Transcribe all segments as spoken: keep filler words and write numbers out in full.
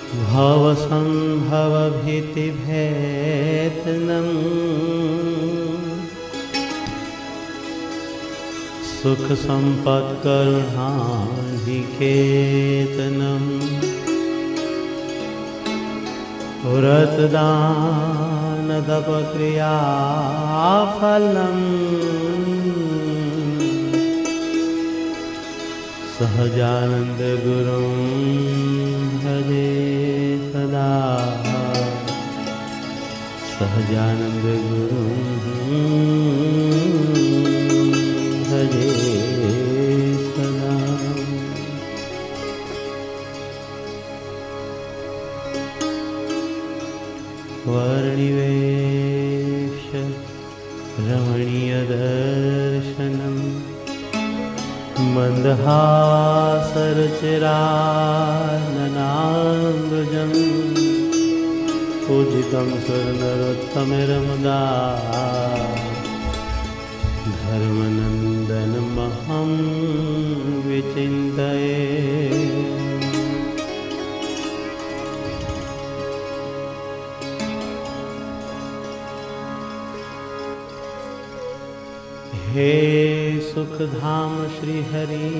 भवसंभवभीतिभेदनम् सुखसम्पत्करुणानिकेतनम् व्रतदानतपक्रियाफलम् सहजानन्दगुरुं भजे सदा सहजानन्दगुरुं भजे सदा। वर्णिवेश रमणीयदर्शनम् मन्दहासरचिराननाम्बुजम् पूजितं सुरनरोत्तमैर्मुदा धर्मनन्दनमहं विचिन्तये। हे सुखधाम श्री हरि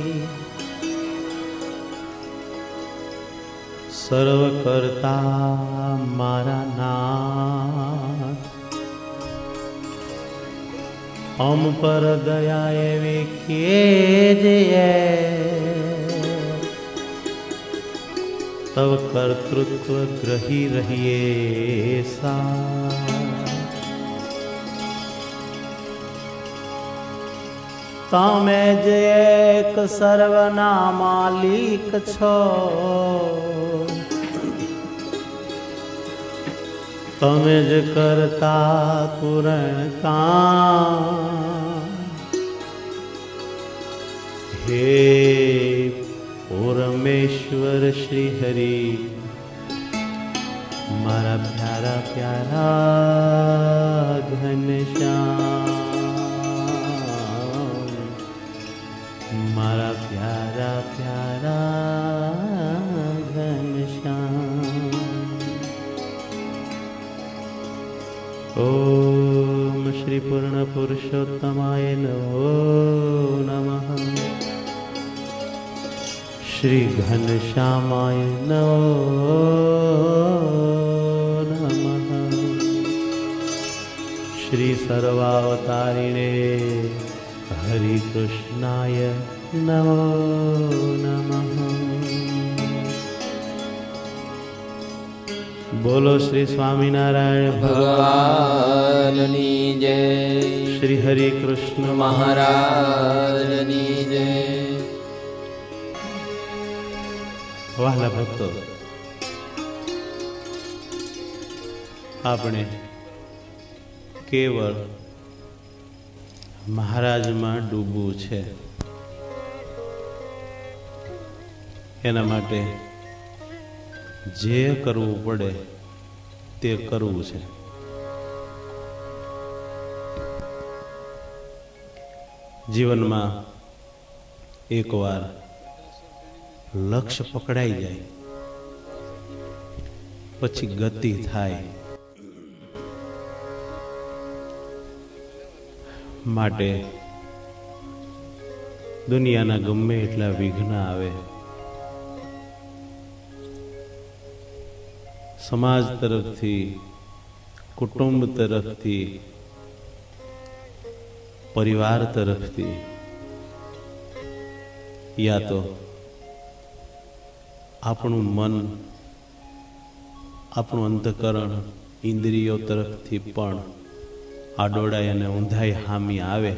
सर्वकर्ता मारा नाथ हम पर दया एवी कीजिए तब कर्तृत्व ग्रही रहिए सा। तमे ज एक सर्वना मालिक छो तमे ज करता पूर्ण काम। हे परमेश्वर श्री हरि मारा प्यारा प्यारा घनश्याम मारा प्यारा प्यारा घनश्याम। ओम श्री पूर्ण पुरुषोत्तमाय नमो नमः। श्री घनश्यामाय नमो नमः। श्री सर्वावतारिणे हरि कृष्णाय नमो नमः। बोलो श्री स्वामीनारायण भगवाननी जय। श्री हरि कृष्ण महाराजनी जय। वहाला भक्तो आपणे केवल महाराज में डूबू छे एना माटे जे करवू पड़े ते करवू छे। जीवन में एक बार लक्ष्य पकड़ाई जाए पछी गति थाय। माटे दुनियाना गमे एटला विघ्न आवे समाज तरफथी कुटुंब तरफथी परिवार तरफथी या तो आपणुं मन आपणुं अंतकरण इंद्रियों तरफथी पण आडोड़ाई अने ऊंधाई हामी आवे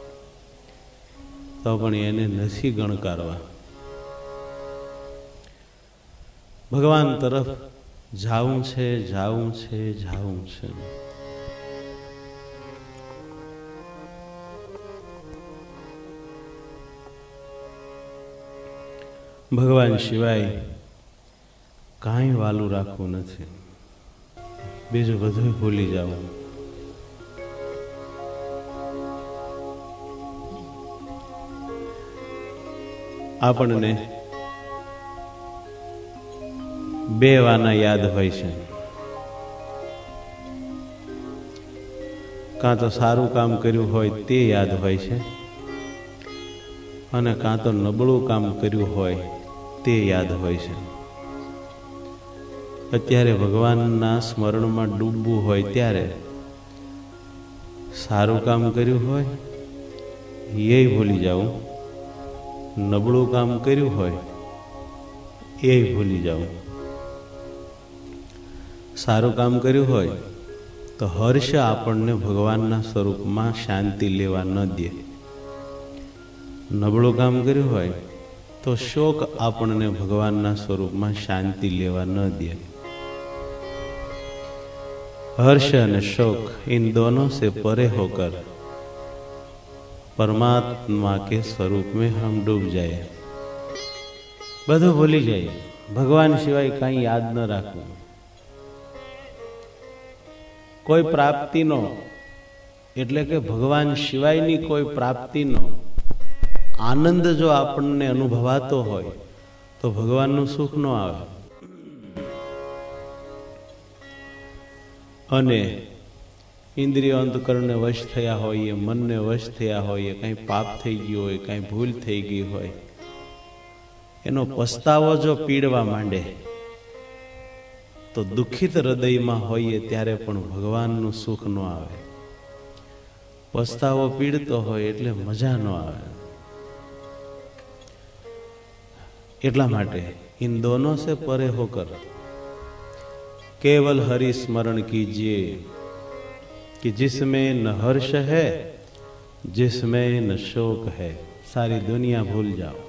तो पण एने नथी गणकारवा। भगवान तरफ जावुं छे जावुं छे जावुं छे। भगवान शिवाय काई वालू राखवू नथी। बीजुं बधुं भूली जाओ। आपने બે વાના યાદ હોય છે. કાં તો સારું કામ કર્યું હોય તે યાદ હોય છે, અને કાં તો નબળું કામ કર્યું હોય તે યાદ હોય છે. અત્યારે ભગવાનના સ્મરણમાં ડૂબવું હોય ત્યારે સારું કામ કર્યું હોય એ ભૂલી જાઉં, નબળું કામ કર્યું હોય એ ભૂલી જાઉં. સારું કામ કર્યું હોય તો હર્ષ આપણને ભગવાનના સ્વરૂપમાં શાંતિ લેવા ન દે. નબળું કામ કર્યું હોય તો શોક આપણને ભગવાનના સ્વરૂપમાં શાંતિ લેવા ન દે. हर्ष और शोक इन दोनों से परे होकर परमात्मा के स्वरूप में हम डूब जाए. બધું ભૂલી જાય, ભગવાન સિવાય કઈ યાદ ન રાખવું. કોઈ પ્રાપ્તિનો એટલે કે ભગવાન સિવાયની કોઈ પ્રાપ્તિનો આનંદ જો આપણને અનુભવાતો હોય તો ભગવાનનું સુખ ન આવે. અને ઇન્દ્રિયો અંતકરણને વશ થયા હોય, મનને વશ થયા હોય, કંઈ પાપ થઈ ગયું હોય, કંઈ ભૂલ થઈ ગઈ હોય, એનો પસ્તાવો જો પીડવા માંડે તો દુઃખિત હૃદયમાં હોઈએ ત્યારે પણ ભગવાનનું સુખ ન આવે. પસ્તાવો પીડતો હોય એટલે મજા ન આવે. એટલા માટે इन दोनों से परे होकर केवल हरि स्मरण कीजिए कि जिसमें न हर्ष है, जिसमें न शोक है. सारी दुनिया भूल जाओ,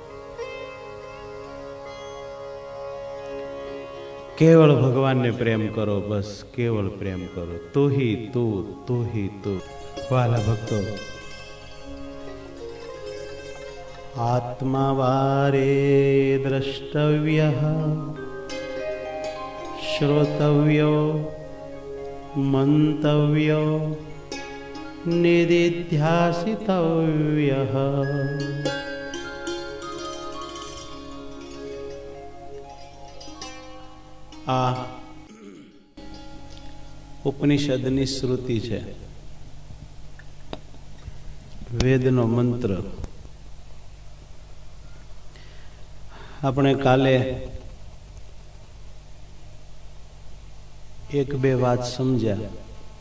केवल भगवान ने प्रेम करो. बस केवल प्रेम करो. तू ही तू, तू ही तू. वाला भक्तो, आत्मा वारे द्रष्टव्यः, श्रोतव्यो मंतव्यो निदिध्यासितव्यः. आ ઉપનિષદની શ્રુતિ છે, વેદનો મંત્ર. આપણે કાલે એક બે વાત સમજ્યા.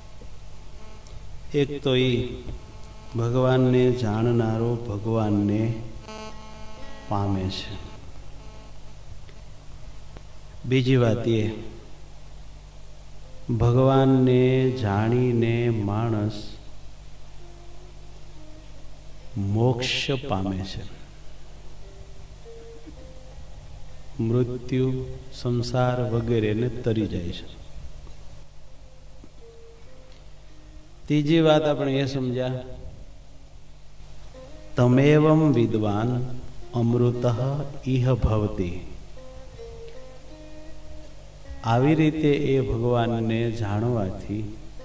એક તો એ ભગવાનને જાણનારો ભગવાનને પામે છે. બીજી વાત એ ભગવાનને જાણીને માણસ મોક્ષ પામે છે. મૃત્યુ, સંસાર વગેરેને તરી જાય છે. ત્રીજી વાત આપણે એ સમજ્યા, તમેવમ વિદ્વાન અમૃતઃ ઇહ ભવતિ. આવી રીતે એ ભગવાનને જાણવાથી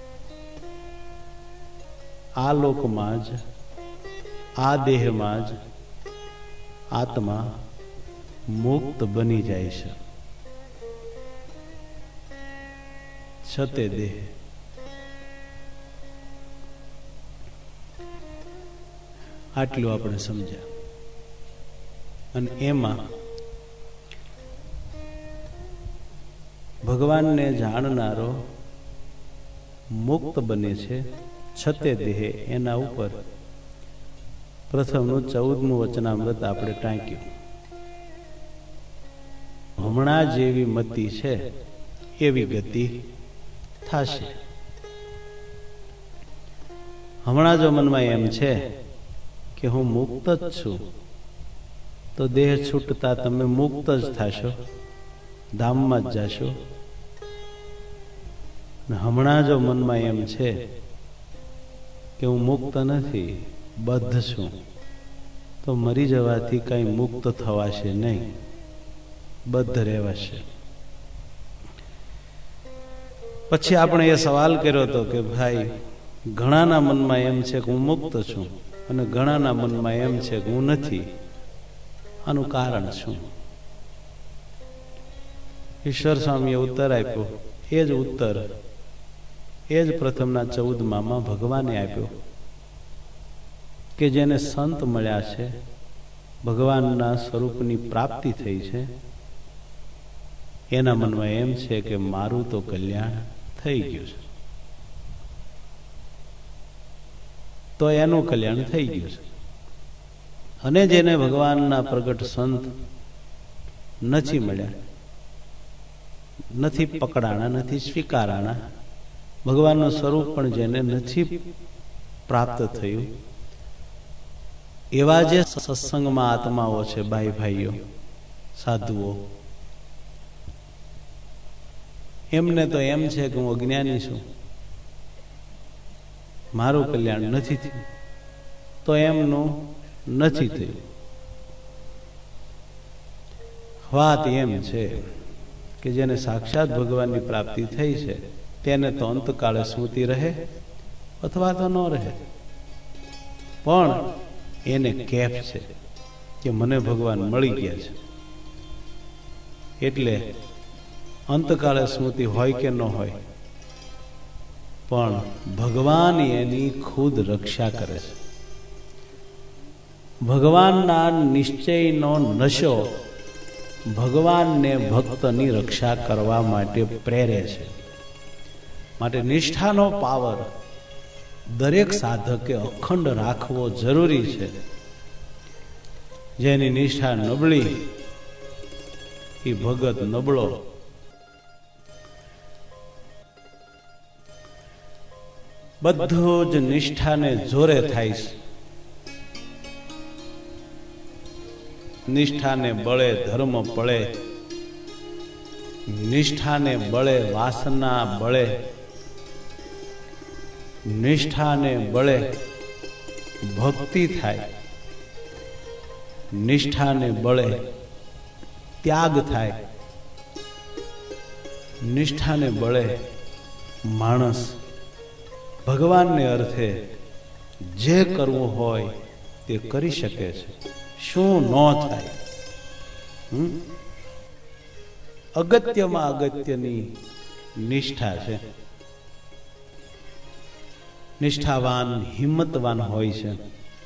આ લોકમાં જ, આ દેહમાં જ આત્મા મુક્ત બની જાય છે. છતે દેહ. આટલું આપણે સમજ્યા. અને એમાં ભગવાનને જાણનારો મુક્ત બને છે છતે દેહે. એના ઉપર પ્રથમનું ચૌદમું વચનામૃત આપણે ટાંક્યું. હમણાં જેવી મતિ છે એવી ગતિ થશે. હમણાં જો મનમાં એમ છે કે હું મુક્ત જ છું તો દેહ છૂટતા તમે મુક્ત જ થશો, ધામમાં જ જશો. હમણાં જો મનમાં એમ છે કે હું મુક્ત નથી, બદ્ધ છું, તો મરી જવાથી કઈ મુક્ત થવાશે નહીં, બદ્ધ રહેવાશે. પછી આપણે એ સવાલ કર્યો હતો કે ભાઈ, ઘણાના મનમાં એમ છે કે હું મુક્ત છું અને ઘણાના મનમાં એમ છે કે હું નથી. આનું કારણ શું? ઈશ્વર સ્વામીએ ઉત્તર આપ્યો. એ જ ઉત્તર એ જ પ્રથમના ચૌદમામાં ભગવાને આપ્યો કે જેને સંત મળ્યા છે, ભગવાનના સ્વરૂપની પ્રાપ્તિ થઈ છે, એના મનમાં એમ છે કે મારું તો કલ્યાણ થઈ ગયું છે. તો એનું કલ્યાણ થઈ ગયું છે. અને જેને ભગવાનના પ્રગટ સંત નથી મળ્યા, નથી પકડાણા, નથી સ્વીકારાણા, ભગવાનનું સ્વરૂપ પણ જેને નથી પ્રાપ્ત થયું, એવા જે સત્સંગમાં આત્માઓ છે, ભાઈ ભાઈઓ, સાધુઓ, એમને તો એમ છે કે હું અજ્ઞાની છું, મારું કલ્યાણ નથી થયું. તો એમનું નથી થયું. વાત એમ છે કે જેને સાક્ષાત ભગવાનની પ્રાપ્તિ થઈ છે તેને તો અંતકાળે સ્મૃતિ રહે અથવા તો ન રહે, પણ એને કેફ છે કે મને ભગવાન મળી ગયા છે. એટલે અંતકાળે સ્મૃતિ હોય કે ન હોય, પણ ભગવાન એની ખુદ રક્ષા કરે છે. ભગવાનના નિશ્ચયનો નશો ભગવાનને ભક્તની રક્ષા કરવા માટે પ્રેરે છે. માટે નિષ્ઠાનો પાવર દરેક સાધકે અખંડ રાખવો જરૂરી છે. જેની નિષ્ઠા નબળી એ ભગત નબળો. બધું જ નિષ્ઠાને જોરે થાય છે. નિષ્ઠાને બળે ધર્મ પળે, નિષ્ઠાને બળે વાસના બળે, નિષ્ઠાને બળે ભક્તિ થાય, નિષ્ઠાને બળે ત્યાગ થાય, નિષ્ઠાને બળે માણસ ભગવાનને અર્થે જે કરવું હોય તે કરી શકે છે. શું ન થાય? અગત્યમાં અગત્યની નિષ્ઠા છે. નિષ્ઠાવાન હિંમતવાન હોય છે.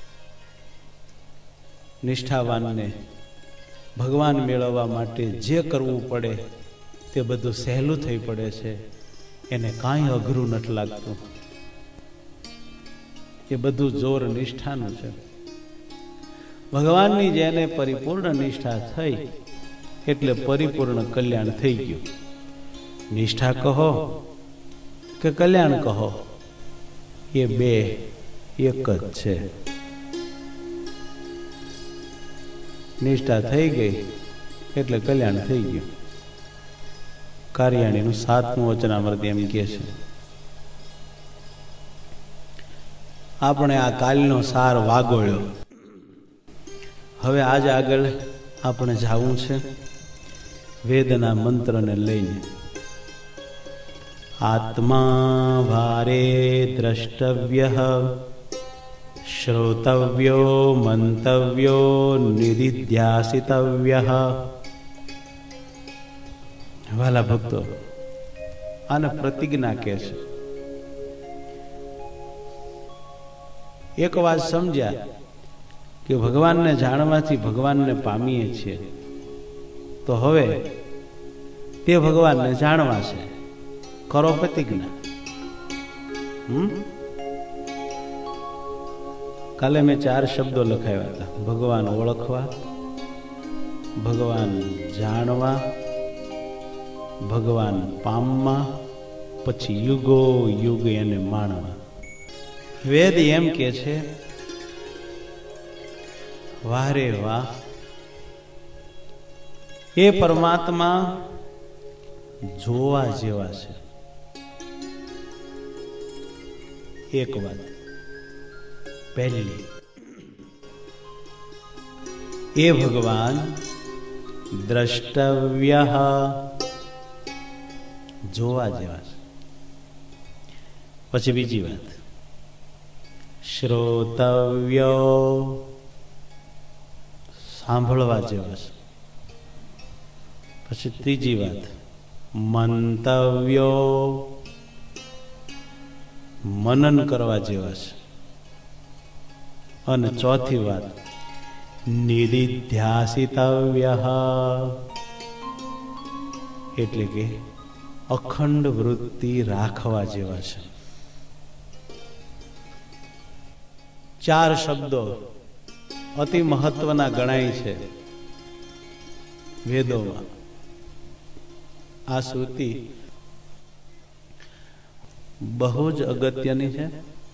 નિષ્ઠાવાનને ભગવાન મેળવવા માટે જે કરવું પડે તે બધું સહેલું થઈ પડે છે. એને કાંઈ અઘરું નથી લાગતું. એ બધું જોર નિષ્ઠાનું છે. ભગવાનની જેને પરિપૂર્ણ નિષ્ઠા થઈ એટલે પરિપૂર્ણ કલ્યાણ થઈ ગયું. નિષ્ઠા કહો કે કલ્યાણ કહો, એ બે એક જ છે. નિષ્ઠા થઈ ગઈ એટલે કલ્યાણ થઈ ગયું. કાર્યાણીનું સાતમું વચનામૃત એમ કહે છે. આપણે આ કાલનો સાર વાગોળ્યો. હવે આજ આગળ આપણે જવું છે વેદના મંત્રને લઈને. આત્મા ભારે દ્રષ્ટવ્ય, શ્રોતવ્યો મંતવ્યો નિધિધ્યાસિતવ્ય. વાલા ભક્તો, આને પ્રતિજ્ઞા કહે છે. એક વાત સમજ્યા કે ભગવાનને જાણવાથી ભગવાનને પામીએ છીએ, તો હવે તે ભગવાનને જાણવા છે. કરો પ્રતિજ્ઞા. હમ કાલે મેં ચાર શબ્દો લખાવ્યા હતા. ભગવાન ઓળખવા, ભગવાન જાણવા, ભગવાન પામવા, પછી યુગો યુગ એને માણવા. વેદ એમ કે છે, વારે વાહ, એ પરમાત્મા જોવા જેવા છે. એક વાત પહેલી, એ ભગવાન દ્રષ્ટવ્ય, જોવા જેવા છે. પછી બીજી વાત, શ્રોતવ્ય, સાંભળવા જેવા છે. પછી ત્રીજી વાત, મંતવ્યો મનન કરવા જેવા છે. અને ચોથી વાત નિધિધ્યાસિતવ્ય એટલે કે અખંડ વૃત્તિ રાખવા જેવા છે. ચાર શબ્દો અતિ મહત્વના ગણાય છે વેદોમાં. આ શ્રુતિ બહુ જ અગત્યની છે.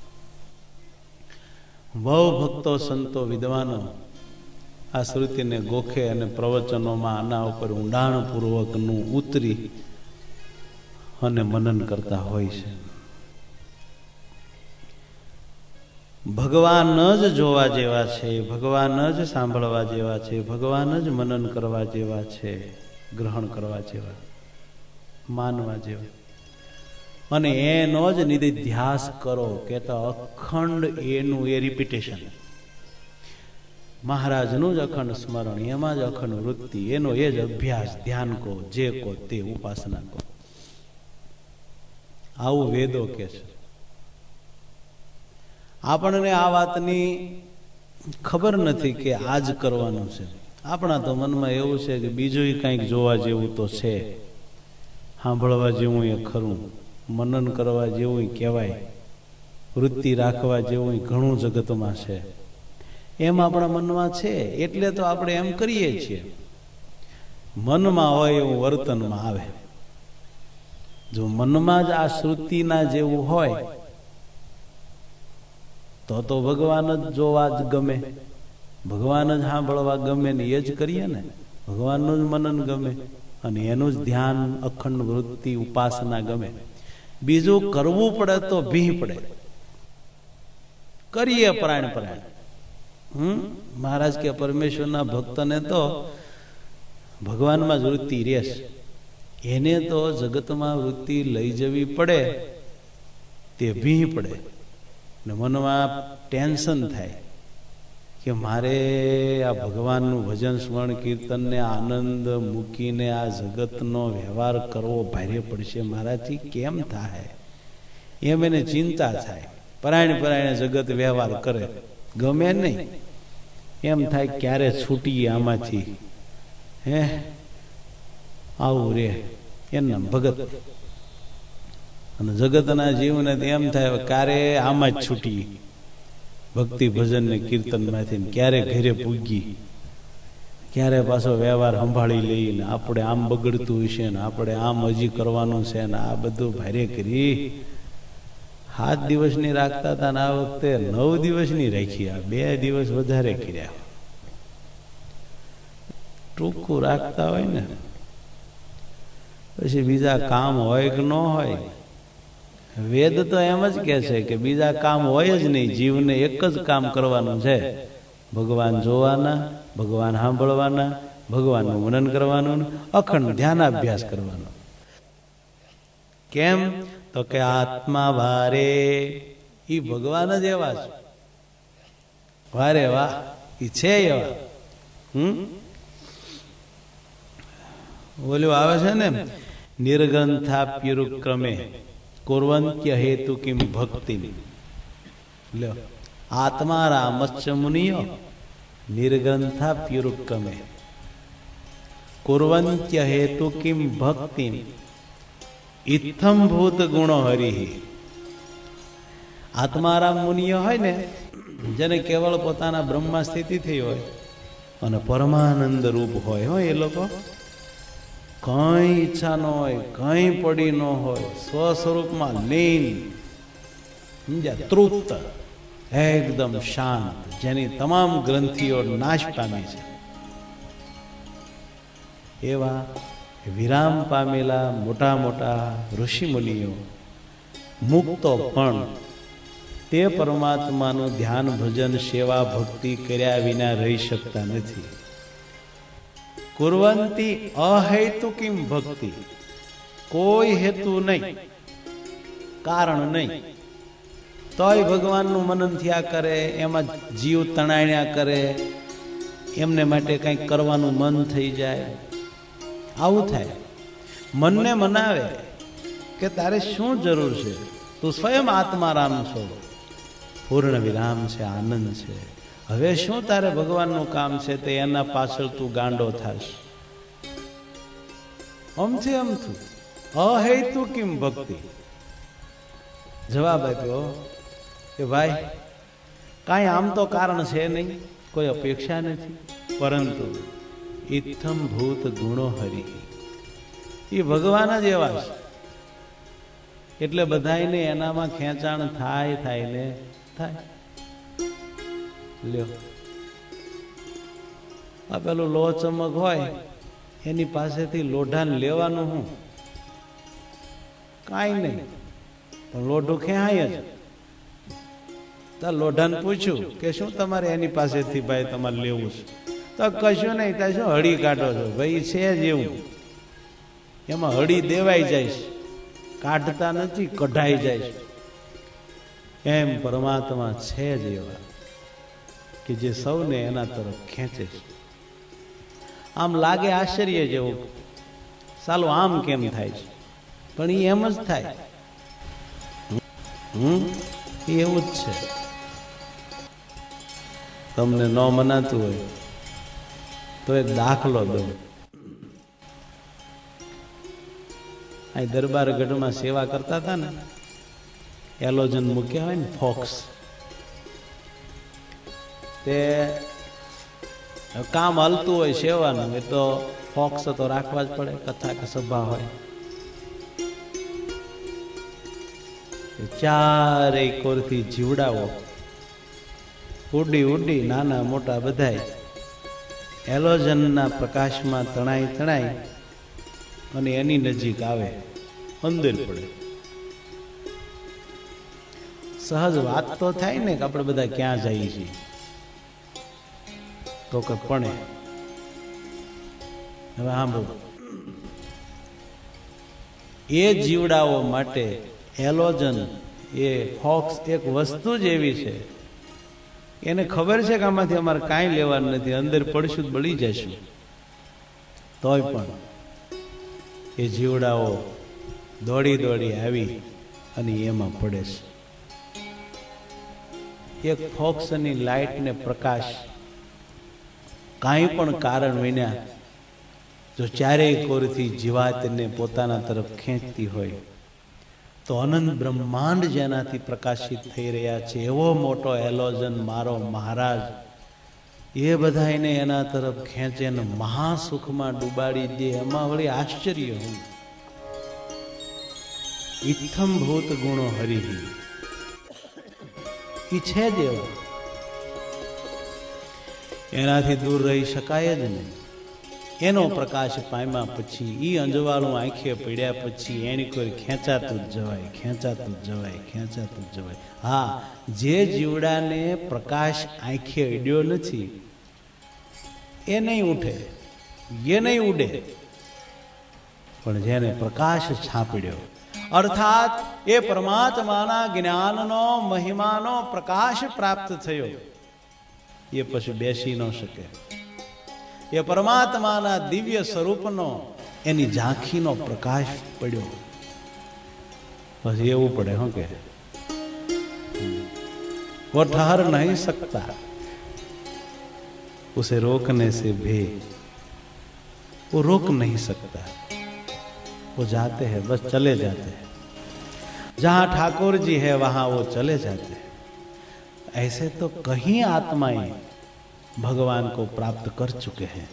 બહુ ભક્તો સંતો વિદ્વાનો આ શ્રુતિને ગોખે અને પ્રવચનોમાં આના ઉપર ઊંડાણપૂર્વકનું ઉતરી અને મનન કરતા હોય છે. ભગવાન જ જોવા જેવા છે, ભગવાન જ સાંભળવા જેવા છે, ભગવાન જ મનન કરવા જેવા છે, ગ્રહણ કરવા જેવા, માનવા જેવા. અને એનો જ નિધિધ્યાસ કરો કે તો અખંડ એનું એ રિપીટેશન, મહારાજનું જ અખંડ સ્મરણ, એમાં જ અખંડ વૃત્તિ, એનો એ જ અભ્યાસ, ધ્યાન કહો, જે કહો તે, ઉપાસના કહો. આવું વેદો કે છે. આપણને આ વાતની ખબર નથી કે આ જ કરવાનું છે. આપણા તો મનમાં એવું છે કે બીજું કંઈક જોવા જેવું તો છે, સાંભળવા જેવું એ ખરું, મનન કરવા જેવું કહેવાય, વૃત્તિ રાખવા જેવું ઘણું જગતમાં છે, એમ આપણા મનમાં છે. એટલે તો આપણે એમ કરીએ છીએ. મનમાં હોય એવું વર્તનમાં આવે. જો મનમાં જ આ શ્રુતિના જેવું હોય તો તો ભગવાન જ જોવા જ ગમે, ભગવાન જ સાંભળવા ગમે ને એ જ કરીએ ને. ભગવાનનું જ મનન ગમે અને એનું જ ધ્યાન, અખંડ વૃત્તિ, ઉપાસના ગમે. બીજું કરવું પડે તો ભી પડે, કરીએ પરાયણ પરાયણ. હમ મહારાજ કે પરમેશ્વરના ભક્તને તો ભગવાનમાં જ વૃત્તિ રહેશ, એને તો જગતમાં વૃત્તિ લઈ જવી પડે તે ભી પડે. ને મનમાં ટેન્શન થાય કે મારે આ ભગવાનનું ભજન સ્મરણ કીર્તનને આનંદ મૂકીને આ જગતનો વ્યવહાર કરવો ભારે પડશે, મારાથી કેમ થાય, એમ એને ચિંતા થાય. પરાયણ પરાયણ જગત વ્યવહાર કરે, ગમે નહીં, એમ થાય ક્યારે છૂટીએ આમાંથી. હે આવું રે એમના ભગત. અને જગતના જીવને એમ થાય ક્યારે આમાં જ છૂટી, ભક્તિ ભજન ને કીર્તન માંથી, ક્યારે ઘરે પૂગી, ક્યારે પાછો વ્યવહાર સંભાળી લઈને આપણે આમ બગડતું હશે ને આપણે આમ હજી કરવાનું છે ને આ બધું ભારે કરી. સાત દિવસની રાખતા હતા ને આ વખતે નવ દિવસની રાખી, આ બે દિવસ વધારે કર્યા. ટૂંકું રાખતા હોય ને પછી બીજા કામ હોય કે ન હોય. વેદ તો એમ જ કે છે કે બીજા કામ હોય જ નહીં, જીવને એક જ કામ કરવાનું છે, ભગવાન જોવાના, ભગવાન સાંભળવાના, ભગવાનનું મનન કરવાનું, અખંડ ધ્યાનાભ્યાસ કરવાનો. કેમ તો કે આત્મા વારે ઈ ભગવાન જ એવા છે, વારે વાહ ઈ છે એવા. હમ બોલ્યું આવે છે ને, નિર્ગ્રંથા પ્યુરુક્રમે કુર્વંત્ય હેતુ કિમ ભક્તિ. લ્યો આત્મા રામશ્ચ મુનિયો નિર્ગ્રંથા પ્યુરુક્રમે કુર્વંત્ય હેતુ કિમ ભક્તિ ઇત્થમ ભૂત ગુણો હરિ. આત્મારામ મુનિયો હોય ને, જેને કેવળ પોતાના બ્રહ્મા સ્થિતિ થઈ હોય અને પરમાનંદ રૂપ હોય હોય એ લોકો કઈ ઈચ્છા ન હોય, કઈ પડી ન હોય, સ્વ સ્વરૂપમાં લીન, સમજ્યા, તૃપ્ત, એકદમ શાંત, જેની તમામ ગ્રંથિઓ નાશ પામી છે, એવા વિરામ પામેલા મોટા મોટા ઋષિ મુનિઓ મુક્તો પણ તે પરમાત્માનું ધ્યાન, ભજન, સેવા, ભક્તિ કર્યા વિના રહી શકતા નથી. કુર્વંતી અહેતુકીમ ભક્તિ, કોઈ હેતુ નહીં, કારણ નહીં, તોય ભગવાનનું મનન થયા કરે, એમાં જીવ તણાણ્યા કરે, એમને માટે કંઈક કરવાનું મન થઈ જાય, આવું થાય. મનને મનાવે કે તારે શું જરૂર છે, તું સ્વયં આત્મારામ છો, પૂર્ણ વિરામ છે, આનંદ છે, હવે શું તારે ભગવાનનું કામ છે તે એના પાછળ તું ગાંડો થાશ. અમથી અમથું અહેતુ કિમ ભક્તિ. જવાબ આપ્યો કે ભાઈ કાંઈ આમ તો કારણ છે નહીં, કોઈ અપેક્ષા નથી, પરંતુ ઇત્થમ ભૂત ગુણો હરિ, એ ભગવાન જ એવા છે એટલે બધાયને એનામાં ખેંચાણ થાય થાય ને થાય. લ્યો આ પેલું લો ચમક હોય એની પાસેથી લોઢાને લેવાનું હું કાંઈ નહીં, પણ લોઢું ખેંચાય જ. તો લોઢાને પૂછ્યું કે શું તમારે એની પાસેથી ભાઈ તમારે લેવું છે? તો કશું નહીં, ત્યાં શું હળી કાઢો છો? ભાઈ છે જ એવું, એમાં હળી દેવાઈ જાય છે, કાઢતા નથી, કઢાઈ જાય છે. એમ પરમાત્મા છે જ એવા કે જે સૌને એના તરફ ખેંચે છે. આમ લાગે આશ્ચર્ય જેવું, સાલું આમ કેમ થાય છે, પણ એ એમ જ થાય. હમ એવું જ છે. તમને ન મનાતું હોય તો એક દાખલો દઉં. અહીં દરબાર ગઢમાં સેવા કરતા હતા ને, એલોજન મૂક્યા હોય ને ફોક્સ, તે કામ હાલતું હોય સેવાનું, એ તો ફોક્સ તો રાખવા જ પડે, કથા કે સભા હોય. ચારેય કોરથી જીવડાવો ઉડી ઉડી નાના મોટા બધાય એલોજનના પ્રકાશમાં તણાઈ તણાઈ અને એની નજીક આવે, અંદર પડે. સહજ વાત તો થાય ને કે આપણે બધા ક્યાં જઈએ છીએ, તો કે પણ હવે સાંભળો, એ જીવડાઓ માટે એલોજન એ ફોક્સ એક વસ્તુ જ એવી છે, એને ખબર છે કે આમાંથી અમારે કાંઈ લેવાનું નથી, અંદર પડશું બળી જશું, તોય પણ એ જીવડાઓ દોડી દોડી આવી અને એમાં પડે છે. એક ફોક્સની લાઇટ ને પ્રકાશ કાંઈ પણ કારણ વિના જો ચારેય કોરથી જીવાતને પોતાના તરફ ખેંચતી હોય તો અનંત બ્રહ્માંડ જેનાથી પ્રકાશિત થઈ રહ્યા છે એવો મોટો એલોજન મારો મહારાજ એ બધાને એના તરફ ખેંચે ને મહાસુખમાં ડૂબાડી દે. એમાં વળી આશ્ચર્ય હું ઇત્થમ ભૂત ગુણો હરિ, ઈ છે જ એવા, એનાથી દૂર રહી શકાય જ નહીં. એનો પ્રકાશ પામ્યા પછી, ઈ અંજવાળું આંખે પડ્યા પછી એની કોઈ ખેંચાતું જ જવાય, ખેંચાતું જ જવાય, ખેંચાતું જ જવાય. હા, જે જીવડાને પ્રકાશ આંખે અડ્યો નથી એ નહીં ઉઠે, એ નહીં ઉડે, પણ જેને પ્રકાશ છાપડ્યો અર્થાત એ પરમાત્માના જ્ઞાનનો મહિમાનો પ્રકાશ પ્રાપ્ત થયો, એ પછી બેસી ન શકે. એ પરમાત્માના દિવ્ય સ્વરૂપનો એની ઝાંખીનો પ્રકાશ પડ્યો, પછી એવું પડે હું કે वो ठहर नहीं सकता, उसे रोकने से भी वो रोक नहीं सकता, वो जाते हैं, बस चले जाते हैं, जहां ठाकुर जी है वहां वो चले जाते हैं. ऐसे तो कहीं आत्माएं भगवान को प्राप्त कर चुके हैं,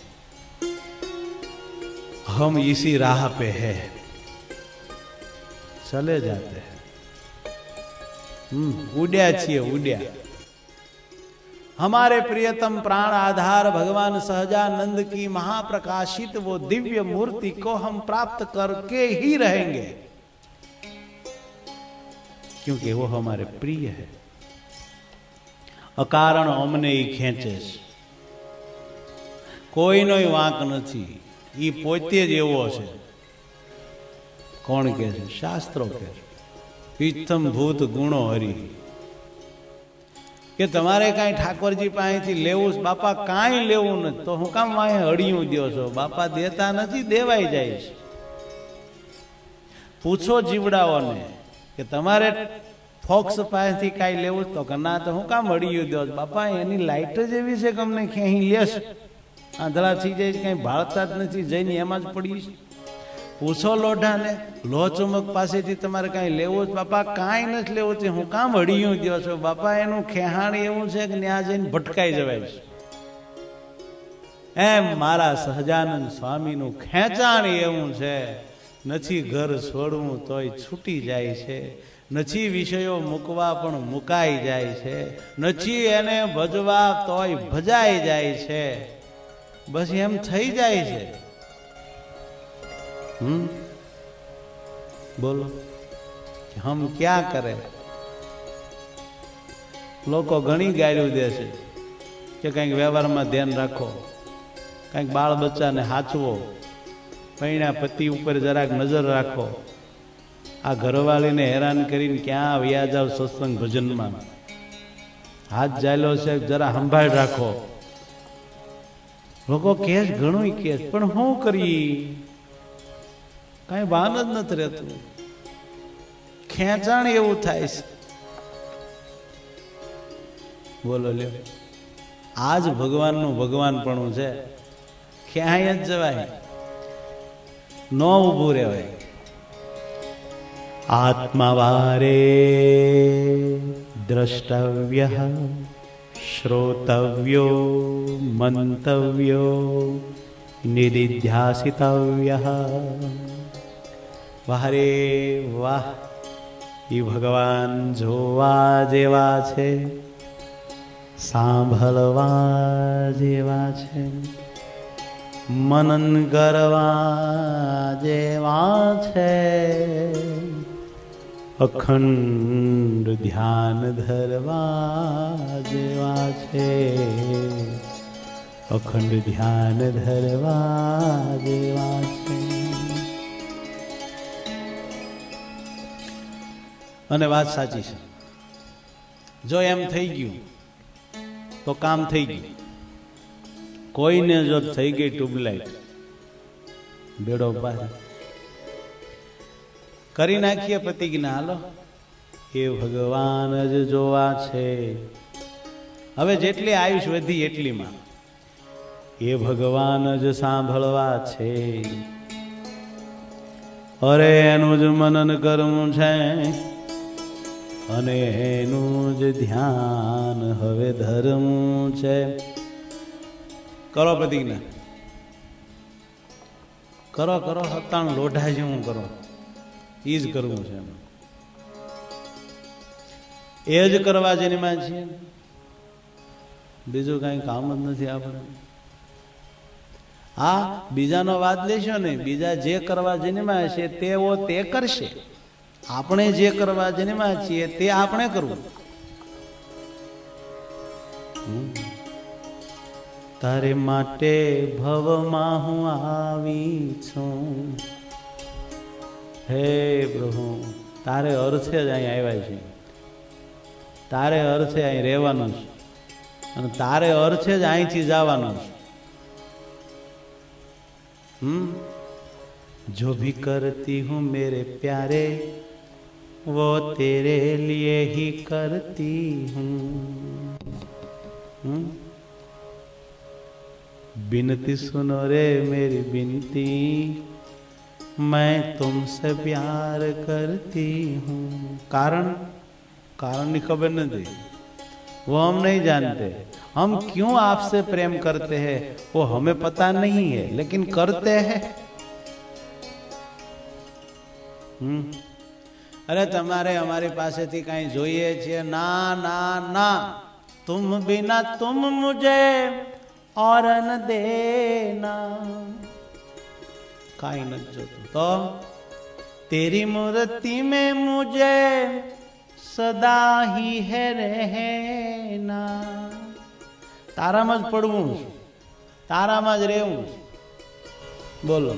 हम इसी राह पे है, चले जाते हैं. हम्म उड्या छिए उड्या. हमारे प्रियतम प्राण आधार भगवान सहजानंद की महाप्रकाशित वो दिव्य मूर्ति को हम प्राप्त करके ही रहेंगे, क्योंकि वो हमारे प्रिय है. अकारण अमने ही खेचे, कोईनो वांक नहीं, ई पोते ज एवो छे. कोण कहे छे? शास्त्रो कहे छे इत्थम भूत गुणो हरि, કે તમારે કાંઈ ઠાકોરજી પાસેથી લેવું, બાપા કાંઈ લેવું નથી તો હું કામ વાંહે હળિયું દો છો? બાપા દેતા નથી, દેવાઈ જાય છે. પૂછો જીવડાઓને કે તમારે ફોક્સ પાસેથી કાંઈ લેવું તો કે ના, તો હું કામ વળ્યું દો બાપા, એની લાઈટ જ એવી છે કે અમને ક્યાંય લેશ આંધળા થઈ જાય, કઈ ભાળતા જ નથી, જઈને એમાં જ પડી. પૂછો લોઢાને, લો ચુમક પાસેથી તમારે કાંઈ લેવું જ બાપા, કાંઈ નથી લેવું તે હું કામ વળિયું દો છો બાપા. એનું ખેહાણ એવું છે કે ત્યાં જઈને ભટકાઈ જવાય છે. એમ મારા સહજાનંદ સ્વામીનું ખેંચાણ એવું છે, નથી ઘર છોડવું તોય છૂટી જાય છે, નથી વિષયો મૂકવા પણ મુકાઈ જાય છે, નથી એને ભજવા તોય ભજાઈ જાય છે. બસ એમ થઈ જાય છે. હમ બોલો હમ ક્યાં કરે. લોકો ઘણી ગાળ્યું દે છે કે કંઈક વ્યવહારમાં ધ્યાન રાખો, કંઈક બાળ બચ્ચાને હાચવો, પૈણા પતિ ઉપર જરાક નજર રાખો. આ ઘરવાળીને હેરાન કરીને ક્યાં વ્યા જાવ સત્સંગ ભજનમાં, હાથ જાયલો છે જરા સંભાળ રાખો. લોકો કેસ ઘણું કેસ, પણ શું કરીએ, કઈ ભાન જ નથી રહેતું. ખેંચાણ એવું થાય છે. બોલો લ્યો, આજ ભગવાનનું ભગવાનપણું છે, ક્યાંય જ જવાય, ન ઉભું રહેવાય. આત્માવારે દ્રષ્ટવ્ય શ્રોતવ્યો મંતવ્યો નિધિધ્યાસિતવ્ય. વાહ રે વાહ, એ ભગવાન જોવા જેવા છે, સાંભળવા જેવા છે, મનન કરવા જેવા છે, અખંડ ધ્યાન ધરવા જેવા છે, અખંડ ધ્યાન ધરવા જેવા છે. અને વાત સાચી છે. જો એમ થઈ ગયું તો કામ થઈ ગયું. કોઈને જો થઈ ગઈ ટ્યુબલાઇટ, બેડો પાસે કરી નાખીએ પ્રતિજ્ઞા, હાલો એ ભગવાન જ જોવા છે. હવે જેટલી આયુષ વધી એટલીમાં એ ભગવાન જ સાંભળવા છે. અરે એનું જ મનન કરવું છે અને એનું જ ધ્યાન હવે ધરવું છે. કરો પ્રતિજ્ઞા, કરો કરો, સત્તાણું લોઢા જેવું કરો, એ જ કરવું છે. એ જ કરવા જેની માં છીએ, બીજું કઈ કામ જ નથી આપણે. હા, બીજાનો વાત લેશો ને, બીજા જે કરવા જેની માં છે તેઓ તે કરશે, આપણે જે કરવા જેની માં છીએ તે આપણે કરવું. તારે માટે ભવમાં હું આવી છું, હે પ્રભુ તારે અર્થે જ અહીં આવ્યા છે, તારે અર્થે અહીં રહેવાનું છે અને તારે અર્થે જ અહીંથી જવાનું છે. હમ જો ભી કરતી હું મેરે પ્યારે वो तेरे लिए ही करती हूँ. हम्म? बिनती सुनो रे मेरी बिनती, मैं तुमसे प्यार करती हूँ. कारण कारण की खबर नहीं, वो हम नहीं जानते. हम क्यों आपसे प्रेम करते हैं वो हमें पता नहीं है, लेकिन करते हैं. हम्म अरे तुम्हारे हमारी पासेથી કઈ જોઈએ છે? ના ના ના, तुम बिना तुम मुझे और न देना. કાઈ નથી જોતું તો तेरी मूर्ति में मुझे सदा ही है रहना. તારામાં જ પડવું છે, તારામાં જ રહેવું છે. બોલો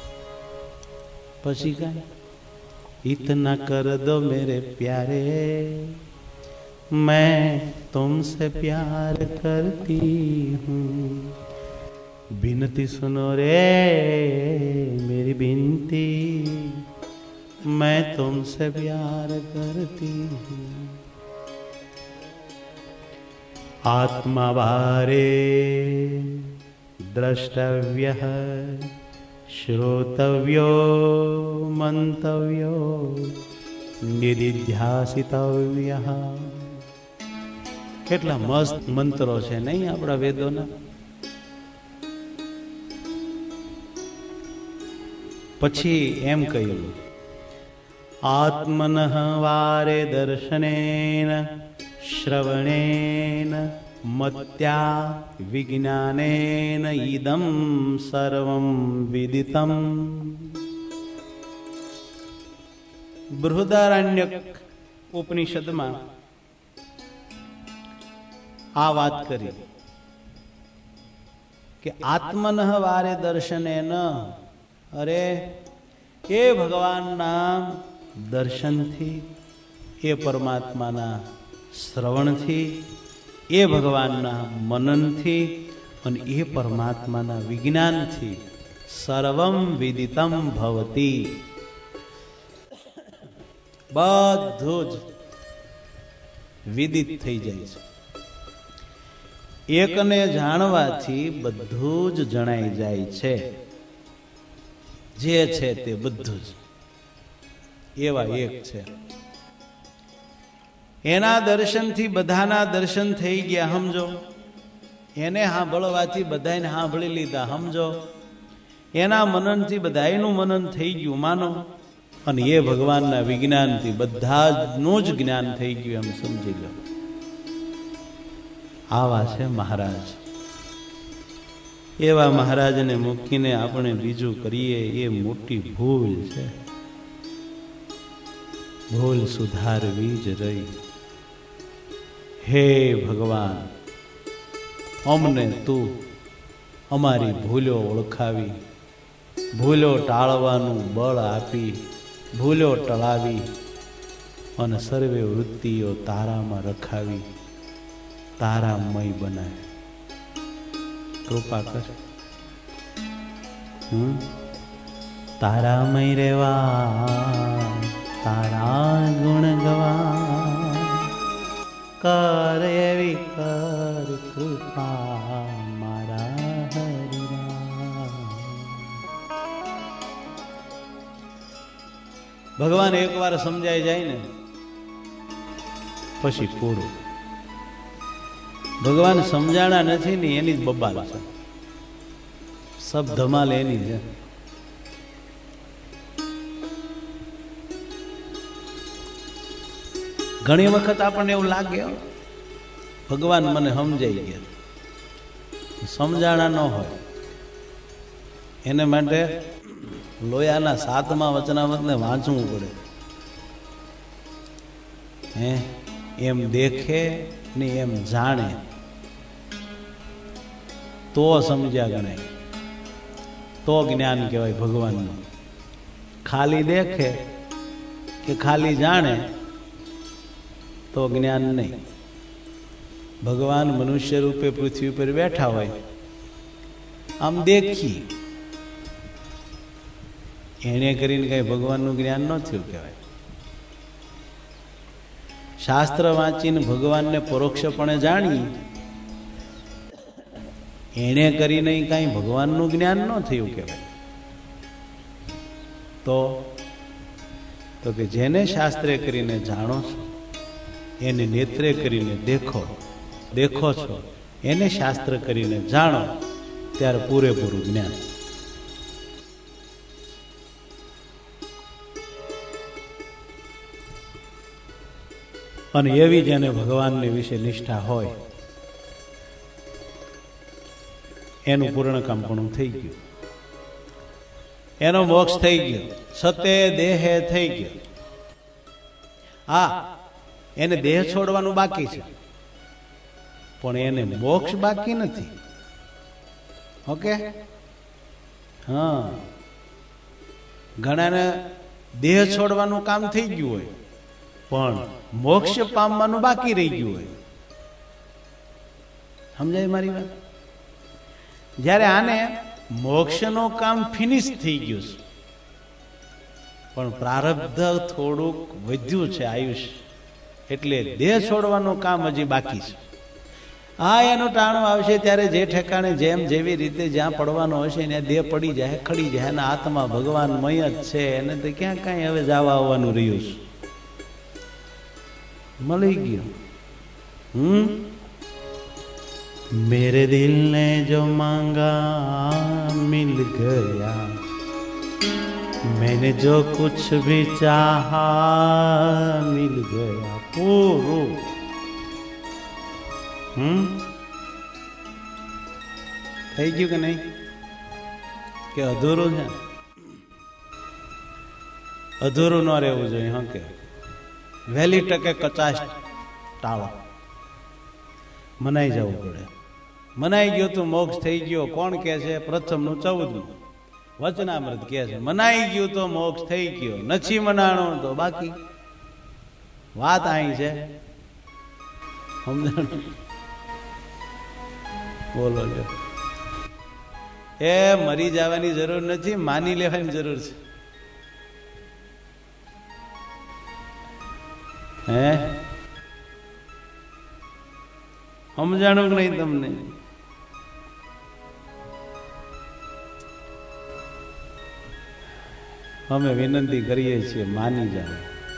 પછી કાંઈ इतना कर दो मेरे प्यारे, मैं तुमसे प्यार करती हूँ. बिनती सुनो रे मेरी बिनती, मैं तुमसे प्यार करती हूँ। आत्मा बारे द्रष्टव्यः श्रोतव्यो मंतव्यो નિધિધ્યાસિતવ્યઃ. કેટલા મસ્ત મંત્રો છે નહીં આપણા વેદોના. પછી એમ કહ્યું, આત્મનઃ વારે દર્શનેન શ્રવણેન મત્યા વિજ્ઞાનેન ઇદં સર્વં વિદિતમ. બૃહદારણ્યક ઉપનિષદમાં આ વાત કરી કે આત્મનઃ વારે દર્શનેન, અરે એ ભગવાનના દર્શનથી, એ પરમાત્માના શ્રવણથી, એ ભગવાનના મનનથી અને એ પરમાત્માના વિજ્ઞાનથી સર્વમ વિદિતમ ભવતી, બધું જ વિદિત થઈ જાય છે. એકને જાણવાથી બધું જ જણાઈ જાય છે. જે છે તે બધું જ એવા એક છે. એના દર્શનથી બધાના દર્શન થઈ ગયા, સમજો. એને સાંભળવાથી બધાને સાંભળી લીધા, સમજો. એના મનનથી બધાનું મનન થઈ ગયું, માનો. અને એ ભગવાનના વિજ્ઞાનથી બધાનું જ જ્ઞાન થઈ ગયું, એમ સમજી લો. આવા છે મહારાજ. એવા મહારાજને મૂકીને આપણે બીજું કરીએ એ મોટી ભૂલ છે. ભૂલ સુધારવી જ રહી. હે ભગવાન, અમને તું અમારી ભૂલો ઓળખાવી, ભૂલો ટાળવાનું બળ આપી, ભૂલો ટળાવી અને સર્વે વૃત્તિઓ તારામાં રખાવી, તારામય બનાવી. કૃપા કર. હમ તારામય રેવા, તારા ગુણ ગવા, કર એવી કર કૃપા મારા હરિરામ. ભગવાન એકવાર સમજાઈ જાય ને પછી પૂરું. ભગવાન સમજાણા નથી ને એની જ બબાલ છે, સબ ધમાલ એની છે. ઘણી વખત આપણને એવું લાગે ભગવાન મને સમજાઈ ગયા, સમજાણા ન હોય. એને માટે લોયાના સાતમા વચનામૃતને વાંચવું પડે. હે એમ દેખે ને એમ જાણે તો સમજ્યા ગણાય, તો જ્ઞાન કહેવાય ભગવાનનું. ખાલી દેખે કે ખાલી જાણે તો જ્ઞાન નહીં. ભગવાન મનુષ્ય રૂપે પૃથ્વી પર બેઠા હોય, આમ દેખી એને કરીને કઈ ભગવાનનું જ્ઞાન ન થયું કહેવાય. શાસ્ત્ર વાંચીને ભગવાનને પરોક્ષપણે જાણી એને કરીને કઈ ભગવાનનું જ્ઞાન ન થયું કહેવાય. તો તો કે જેને શાસ્ત્રે કરીને જાણો છો, એને નેત્રે કરીને દેખો દેખો છો, એને શાસ્ત્ર કરીને જાણો, ત્યારે પૂરેપૂરું જ્ઞાન. અને એવી જેને ભગવાનની વિશે નિષ્ઠા હોય એનું પૂર્ણ કામ પણ થઈ ગયું, એનો મોક્ષ થઈ ગયો, સતે દેહે થઈ ગયો. હા, એને દેહ છોડવાનું બાકી છે, પણ એને મોક્ષ બાકી નથી. ઓકે, હા, ઘણાને દેહ છોડવાનું કામ થઈ ગયું હોય પણ મોક્ષ પામવાનું બાકી રહી ગયું હોય. સમજાય મારી વાત? જ્યારે આને મોક્ષનું કામ ફિનિશ થઈ ગયું છે, પણ પ્રારબ્ધ થોડુંક વધ્યું છે આયુષ્ય, એટલે દેહ છોડવાનું કામ હજી બાકી છે. હા, એનું ટાણું આવશે ત્યારે જે ઠેકાણે જેમ જેવી રીતે જ્યાં પડવાનો હશે ત્યાં દેહ પડી જાય, ખડી જાય. એના આત્મા ભગવાનમય જ છે, એને તો ક્યાં કાંઈ હવે જવા આવવાનું રહ્યું છે. મળી ગયું. હમ मेरे दिल ने जो मांगा मिल गया, मैंने जो कुछ भी चाहा मिल गया. पूરું. હમ થઈ ગયું કે નહીં? કે અધૂરું છે? અધૂરું ન રહેવું જોઈએ. હા, કે વહેલી ટકે કચાશ ટાળો. મનાઈ જવું પડે. મનાઈ ગયો તો મોક્ષ થઈ ગયો. કોણ કે છે? પ્રથમ નું ચૌદમું વચનામૃત કે છે મનાઈ ગયું તો મોક્ષ થઈ ગયો, નથી મનાણું તો બાકી. વાત અહીં છે. બોલો લ્યો. એ મરી જવાની જરૂર નથી, માની લેવાની જરૂર છે. હે સમજાણું કે નહીં તમને? અમે વિનંતી કરીએ છીએ, માની જાઓ.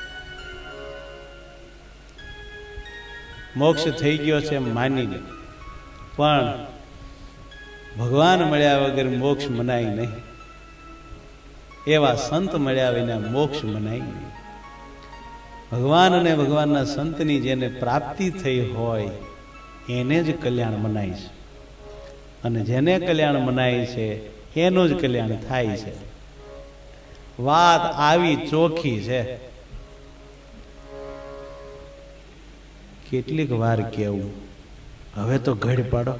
મોક્ષ થઈ ગયો છે એમ માની લે, પણ ભગવાન મળ્યા વગર મોક્ષ મનાય નહીં. એવા સંત મળ્યા વિના મોક્ષ મનાય નહીં. ભગવાન અને ભગવાનના સંતની જેને પ્રાપ્તિ થઈ હોય એને જ કલ્યાણ મનાય છે, અને જેને કલ્યાણ મનાય છે એનું જ કલ્યાણ થાય છે. વાત આવી ચોખ્ખી છે. કેટલીક વાર કેવું, હવે તો ઘડ પાડો.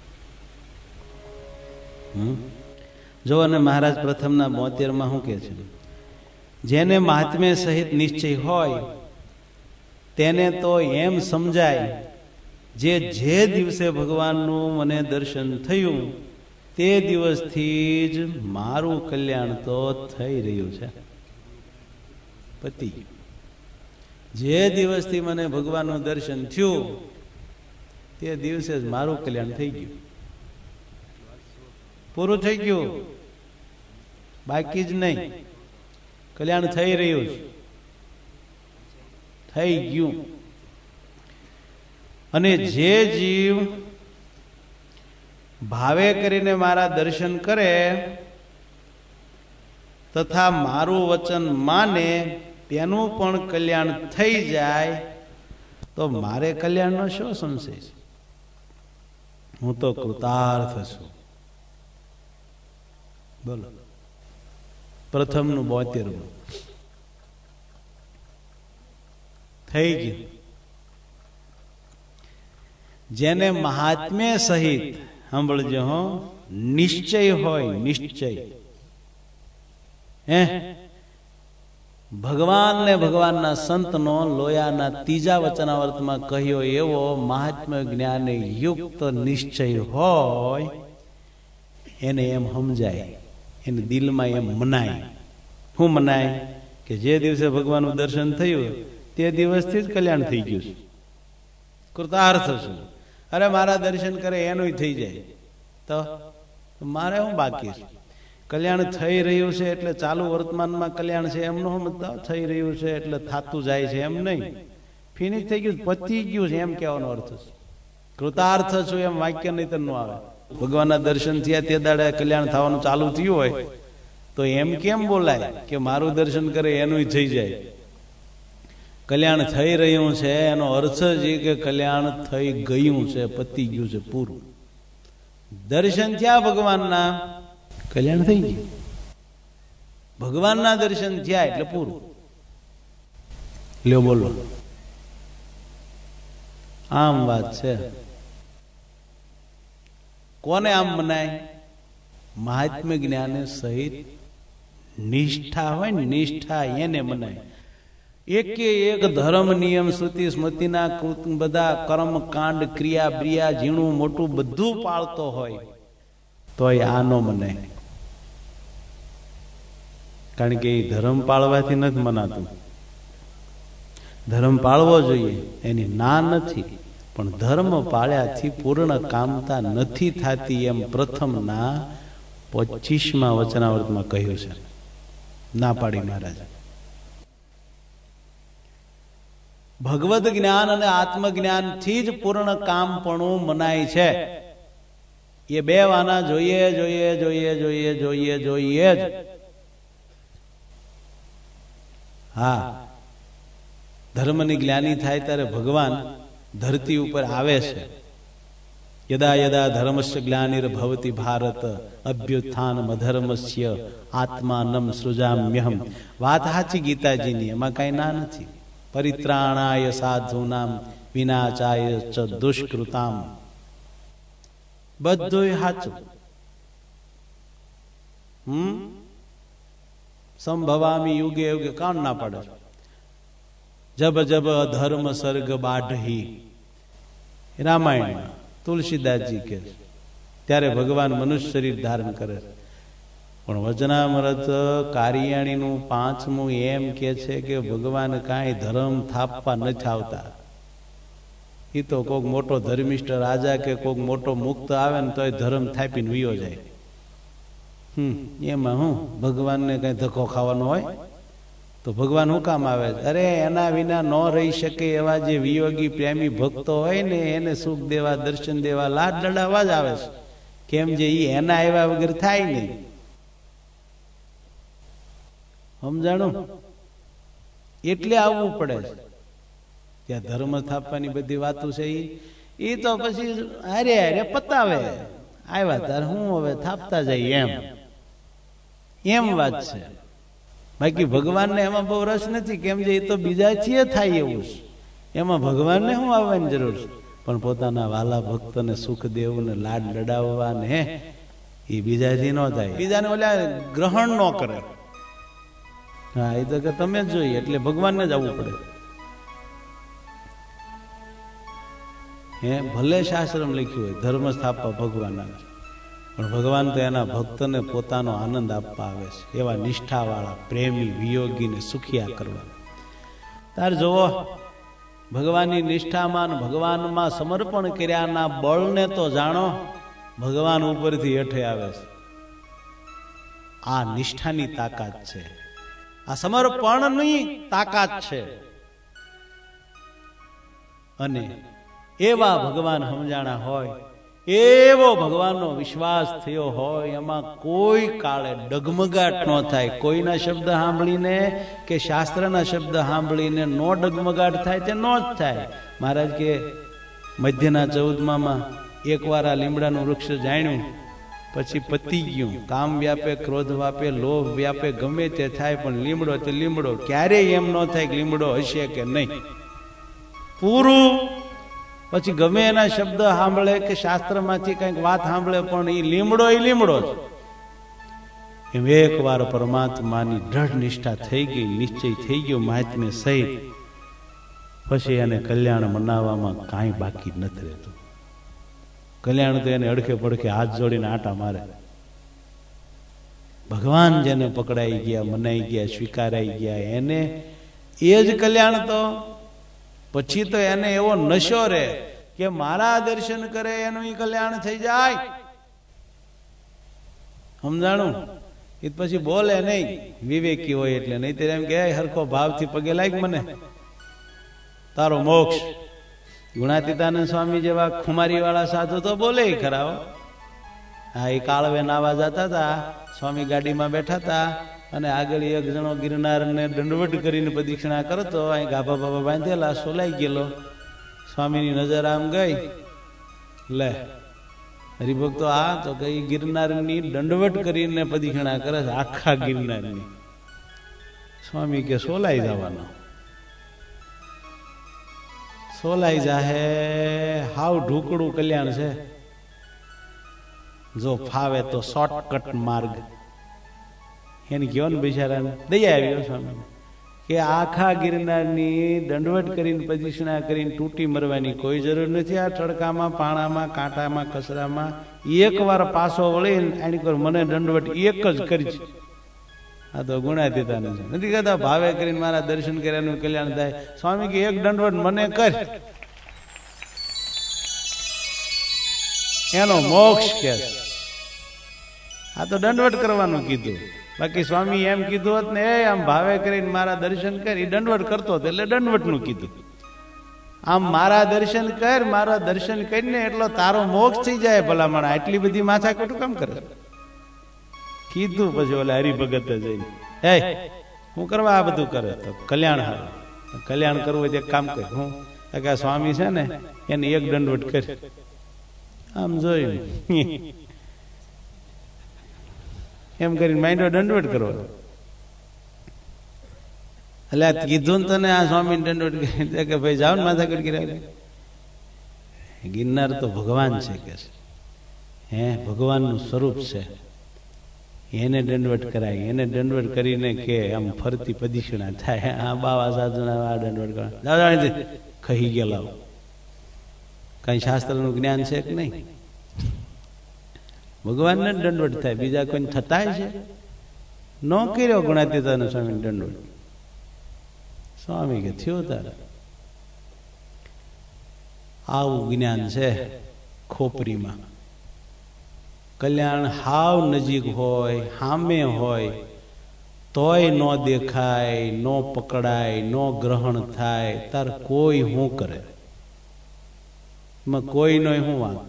હમ જો અને મહારાજ પ્રથમના બોતેર માં શું કે છે? જેને મહાત્મ્ય સહિત નિશ્ચય હોય તેને તો એમ સમજાય, જે જે દિવસે ભગવાનનું મને દર્શન થયું તે દિવસથી જ મારું કલ્યાણ તો થઈ રહ્યું છે. પતિ જે દિવસથી મને ભગવાનનું દર્શન થયું તે દિવસે જ મારું કલ્યાણ થઈ ગયું. પૂરું થઈ ગયું, બાકી જ નહીં. કલ્યાણ થઈ રહ્યું છે, થઈ ગયું. અને જે જીવ ભાવે કરીને મારા દર્શન કરે તથા મારું વચન માને તેનું પણ કલ્યાણ થઈ જાય તો મારે કલ્યાણનો શું સંશય છે? હું તો કૃતાર્થ છું. બોલો. પ્રથમનું બોતેરમું થઈ ગયું. જેને મહાત્મ્ય સહિત સાંભળજો હો, નિશ્ચય હોય, નિશ્ચય હે ભગવાન ને ભગવાનના સંતનો લોયાના ત્રીજા વચનાવર્તમાં કહ્યો એવો મહાત્મ્ય જ્ઞાને યુક્ત નિશ્ચય હોય એને એમ સમજાય, એને દિલમાં એમ મનાય. શું મનાય? કે જે દિવસે ભગવાનનું દર્શન થયું તે દિવસથી જ કલ્યાણ થઈ ગયું છે, કૃતાર્થ છું. અરે મારા દર્શન કરે એનું થઈ જાય તો મારે શું બાકી છે? કલ્યાણ થઈ રહ્યું છે એટલે ચાલુ વર્તમાનમાં કલ્યાણ છે એમ ન સમજતા. થઈ રહ્યું છે એટલે થાતું જાય છે એમ નહીં. ફિનિશ થઈ ગયું, પતી ગયું છે એમ કહેવાનો અર્થ છે. કૃતાર્થ છું એમ વાક્ય નહીં તરનું આવે. ભગવાનના દર્શન થયા તે દાડે કલ્યાણ થવાનું ચાલુ થયું હોય તો એમ કેમ બોલાય કે મારું દર્શન કરે એનું થઈ જાય? કલ્યાણ થઈ રહ્યું છે એનો અર્થ જ એ કે કલ્યાણ થઈ ગયું છે, પતી ગયું છે, પૂરું. દર્શન થયા ભગવાનના, કલ્યાણ થઈ ગયું. ભગવાનના દર્શન થયા એટલે પૂરું. લ્યો બોલો. આમ વાત છે. કોને આમ મનાય? મહાત્મ્ય જ્ઞાને સહિત નિષ્ઠા હોય ને, નિષ્ઠા એને મનાય. એકે એક ધર્મ નિયમ શ્રુતિ સ્મૃતિના બધા કર્મ કાંડ ક્રિયા બ્રિયા ઝીણું મોટું બધું પાળતો હોય તોય આનો મનાય. કારણ કે એ ધર્મ પાળવાથી નથી મનાતું. ધર્મ પાળવો જોઈએ એની ના નથી, પણ ધર્મ પાળ્યાથી પૂર્ણ કામતા નથી થતી એમ પ્રથમ ના પચીસમાં વચનાવૃતમાં કહ્યું છે. ના પાડી મહારાજ. ભગવદ જ્ઞાન અને આત્મજ્ઞાન થી જ પૂર્ણ કામપણું મનાય છે. એ બે વાના જોઈએ જોઈએ જોઈએ જોઈએ જોઈએ જોઈએ જ. હા, ધર્મની જ્ઞાની થાય ત્યારે ભગવાન ધરતી ઉપર આવે છે. યદા યદા ધર્મસ્ય ગ્લાનિર્ભવતિ ભારત અભ્યુત્થાન અધર્મસ્ય આત્માનમ સૃજામ્યહમ. વાત સાચી ગીતાજીની, એમાં કઈ ના નથી. પરિત્રાણાય સાધુનામ વિનાચાય ચ દુષ્કૃતામ. બધું સાચું. હમ સંભવામી યુગે યુગે કાન ના પડે. જબ જબ ધર્મ સર્ગ બાઢહી, રામાયણમાં તુલસીદાસજી કે ત્યારે ભગવાન મનુષ્ય શરીર ધારણ કરે. પણ વચનામૃત કારિયાણીનું પાંચમું એમ કે છે કે ભગવાન કાંઈ ધર્મ થાપવા નથી આવતા. એ તો કોઈક મોટો ધર્મિષ્ઠ રાજા કે કોઈક મોટો મુક્ત આવે ને તોય ધર્મ થાપીને વિયો જાય. હમ એમાં હું ભગવાનને કઈ ધક્કો ખાવાનો હોય તો ભગવાન શું કામ આવે? અરે એના વિના ન રહી શકે એવા જે વિયોગી પ્રેમી ભક્તો હોય ને એને સુખ દેવા, દર્શન દેવા, લાડ લડાવવા જ આવે છે. કેમ જે ઈ એના આવ્યા વગર થાય નહીં. સમજાણું? એટલે આવવું પડે છે. ત્યાં ધર્મ સ્થાપવાની બધી વાતો છે એ તો પછી હારે હારે પતાવે. આવ્યા તાર હું હવે થાપતા જાય એમ એમ વાત છે. બાકી ભગવાનને એમાં બહુ રસ નથી. કેમ જે એ તો બીજાથી થાય એવું છે. એમાં ભગવાનને શું આવવાની જરૂર છે? પણ પોતાના વાલા ભક્તને સુખ દેવું ને લાડ લડાવવા ને એ બીજાથી ન થાય. બીજાને ઓલા ગ્રહણ ન કરે. હા, એ તો કે તમે જ જોઈએ એટલે ભગવાનને જ આવવું પડે. હે ભલે શાસ્ત્રમાં લખ્યું હોય ધર્મ સ્થાપવા ભગવાન આવે, પણ ભગવાન તો એના ભક્તને પોતાનો આનંદ આપવા આવે છે. એવા નિષ્ઠાવાળા પ્રેમી વિયોગીને સુખિયા કરવા. તાર જોવો ભગવાનની નિષ્ઠામાં ભગવાનમાં સમર્પણ કર્યાના બળને તો જાણો. ભગવાન ઉપરથી હેઠે આવે છે. આ નિષ્ઠાની તાકાત છે. આ સમર્પણની તાકાત છે. અને એવા ભગવાન સમજાણા હોય, એવો ભગવાનનો વિશ્વાસ થયો હોય, એમાં કોઈ કાળે ડગમગાટ ન થાય. કોઈના શબ્દ સાંભળીને કે શાસ્ત્રના શબ્દ સાંભળીને નો ડગમગાટ થાય તે નો જ થાય. મહારાજ કે મધ્યના ચૌદમામાં એક વાર આ લીમડાનું વૃક્ષ જાણ્યું પછી પતી ગયું. કામ વ્યાપે, ક્રોધ વ્યાપે, લોભ વ્યાપે, ગમે તે થાય, પણ લીમડો તે લીમડો. ક્યારેય એમ ન થાય કે લીમડો હશે કે નહીં. પૂરું. પછી ગમે એના શબ્દ સાંભળે કે શાસ્ત્રમાંથી કંઈક વાત સાંભળે, પણ એ લીમડો એ લીમડો જ. એમ એક વાર પરમાત્માની દ્રઢ નિષ્ઠા થઈ ગઈ, નિશ્ચય થઈ ગયો મહાત્મ્ય સહિત, પછી એને કલ્યાણ મનાવવામાં કાંઈ બાકી નથી રહેતું. કલ્યાણ તો એને અડખે પડખે હાથ જોડીને આટા મારે. ભગવાન જેને પકડાઈ ગયા, મનાઈ ગયા, સ્વીકારાઈ ગયા, એને એ જ કલ્યાણ. તો પછી તો એને એવો નશો રે કે મારા દર્શન કરે એનું કલ્યાણ થઈ જાય. સમજાણું? એ પછી બોલે નહીં, વિવેકી હોય એટલે. નહીં તો એમ કે હરખો ભાવથી પગે લાગ મને, તારો મોક્ષ. ગુણાતીતાનંદ સ્વામી જેવા ખુમારી વાળા સાધુ તો બોલે ખરા. હા, એ કાળવે નાવા જતા હતા, સ્વામી ગાડીમાં બેઠા હતા અને આગળ એક જણો ગિરનારને દંડવટ કરીને પ્રદક્ષિણા કરતો, અહીં ગાભા બાબા બાંધેલા, સોલાઈ ગયેલો. સ્વામીની નજર આમ ગઈ, લે હરિભક્તો આ તો કઈ ગિરનારની દંડવટ કરીને પ્રદક્ષિણા કરે છે, આખા ગિરનારની. સ્વામી કે સોલાઈ જવાનો. સોલાઈ જાહે, હાવ ઢુકડું કલ્યાણ છે. જો ફાવે તો શોર્ટકટ માર્ગ. એને કયો ને બિચારાને દયા આવ્યો સ્વામી કે આખા ગિરનારની દંડવટ કરીને પ્રદક્ષિણા કરીને તૂટી મરવાની કોઈ જરૂર નથી. આ તડકામાં, પાણામાં, કાંટામાં, કચરામાં એક વાર પાછો વળીને આની કર મને દંડવટ એક જ કરી છે. આ તો ગુણાતીતાને છે. નથી કહેતા ભાવે કરીને મારા દર્શન કર્યાનું કલ્યાણ થાય. સ્વામી કે એક દંડવત મને કર, એનો મોક્ષ કે. આ તો દંડવત કરવાનું કીધું. બાકી સ્વામી એમ કીધું હોત ને, એ આમ ભાવે કરીને મારા દર્શન કરી, દંડવત કરતો હતો એટલે દંડવત નું કીધું. આમ મારા દર્શન કર, મારા દર્શન કરીને એટલો તારો મોક્ષ થઈ જાય. ભલામણ આટલી બધી માથા કટું કામ કરે કીધું. પછી ઓલા હરિભગત જઈને, હે હું કરવા આ બધું કરે? તો કલ્યાણ હારું, કલ્યાણ કરવું હોય તો એક કામ કર. હું કે સ્વામી છે ને એને એક દંડવત કર. આમ જોયું એમ કરીને માઇન્ડો દંડવત કરો. એટલે કીધું ને તને આ સ્વામી દંડવત કે ભાઈ જાઓ ને માથાકૂટ કર્યા. ગિરનાર તો ભગવાન છે કે હે, ભગવાનનું સ્વરૂપ છે. એને દંડવત કરાય, એને દંડવત કરીને કે આમ ફરતી પ્રદક્ષિણા થાય. આ બાવા સાધુના આ દંડવત કરાય કહી ગયેલા. કઈ શાસ્ત્રનું જ્ઞાન છે કે નહીં? ભગવાનને દંડવત થાય, બીજા કોઈ થતા છે? ન કર્યો ગુણાતીતાનો સ્વામી દંડવત. સ્વામી કે થયો તારે. આવું જ્ઞાન છે ખોપરીમાં. કલ્યાણ હાવ નજીક હોય, સામે હોય, તોય ન દેખાય, ન પકડાય, ન ગ્રહણ થાય. તાર કોઈ શું કરે? કોઈ નો શું વાત?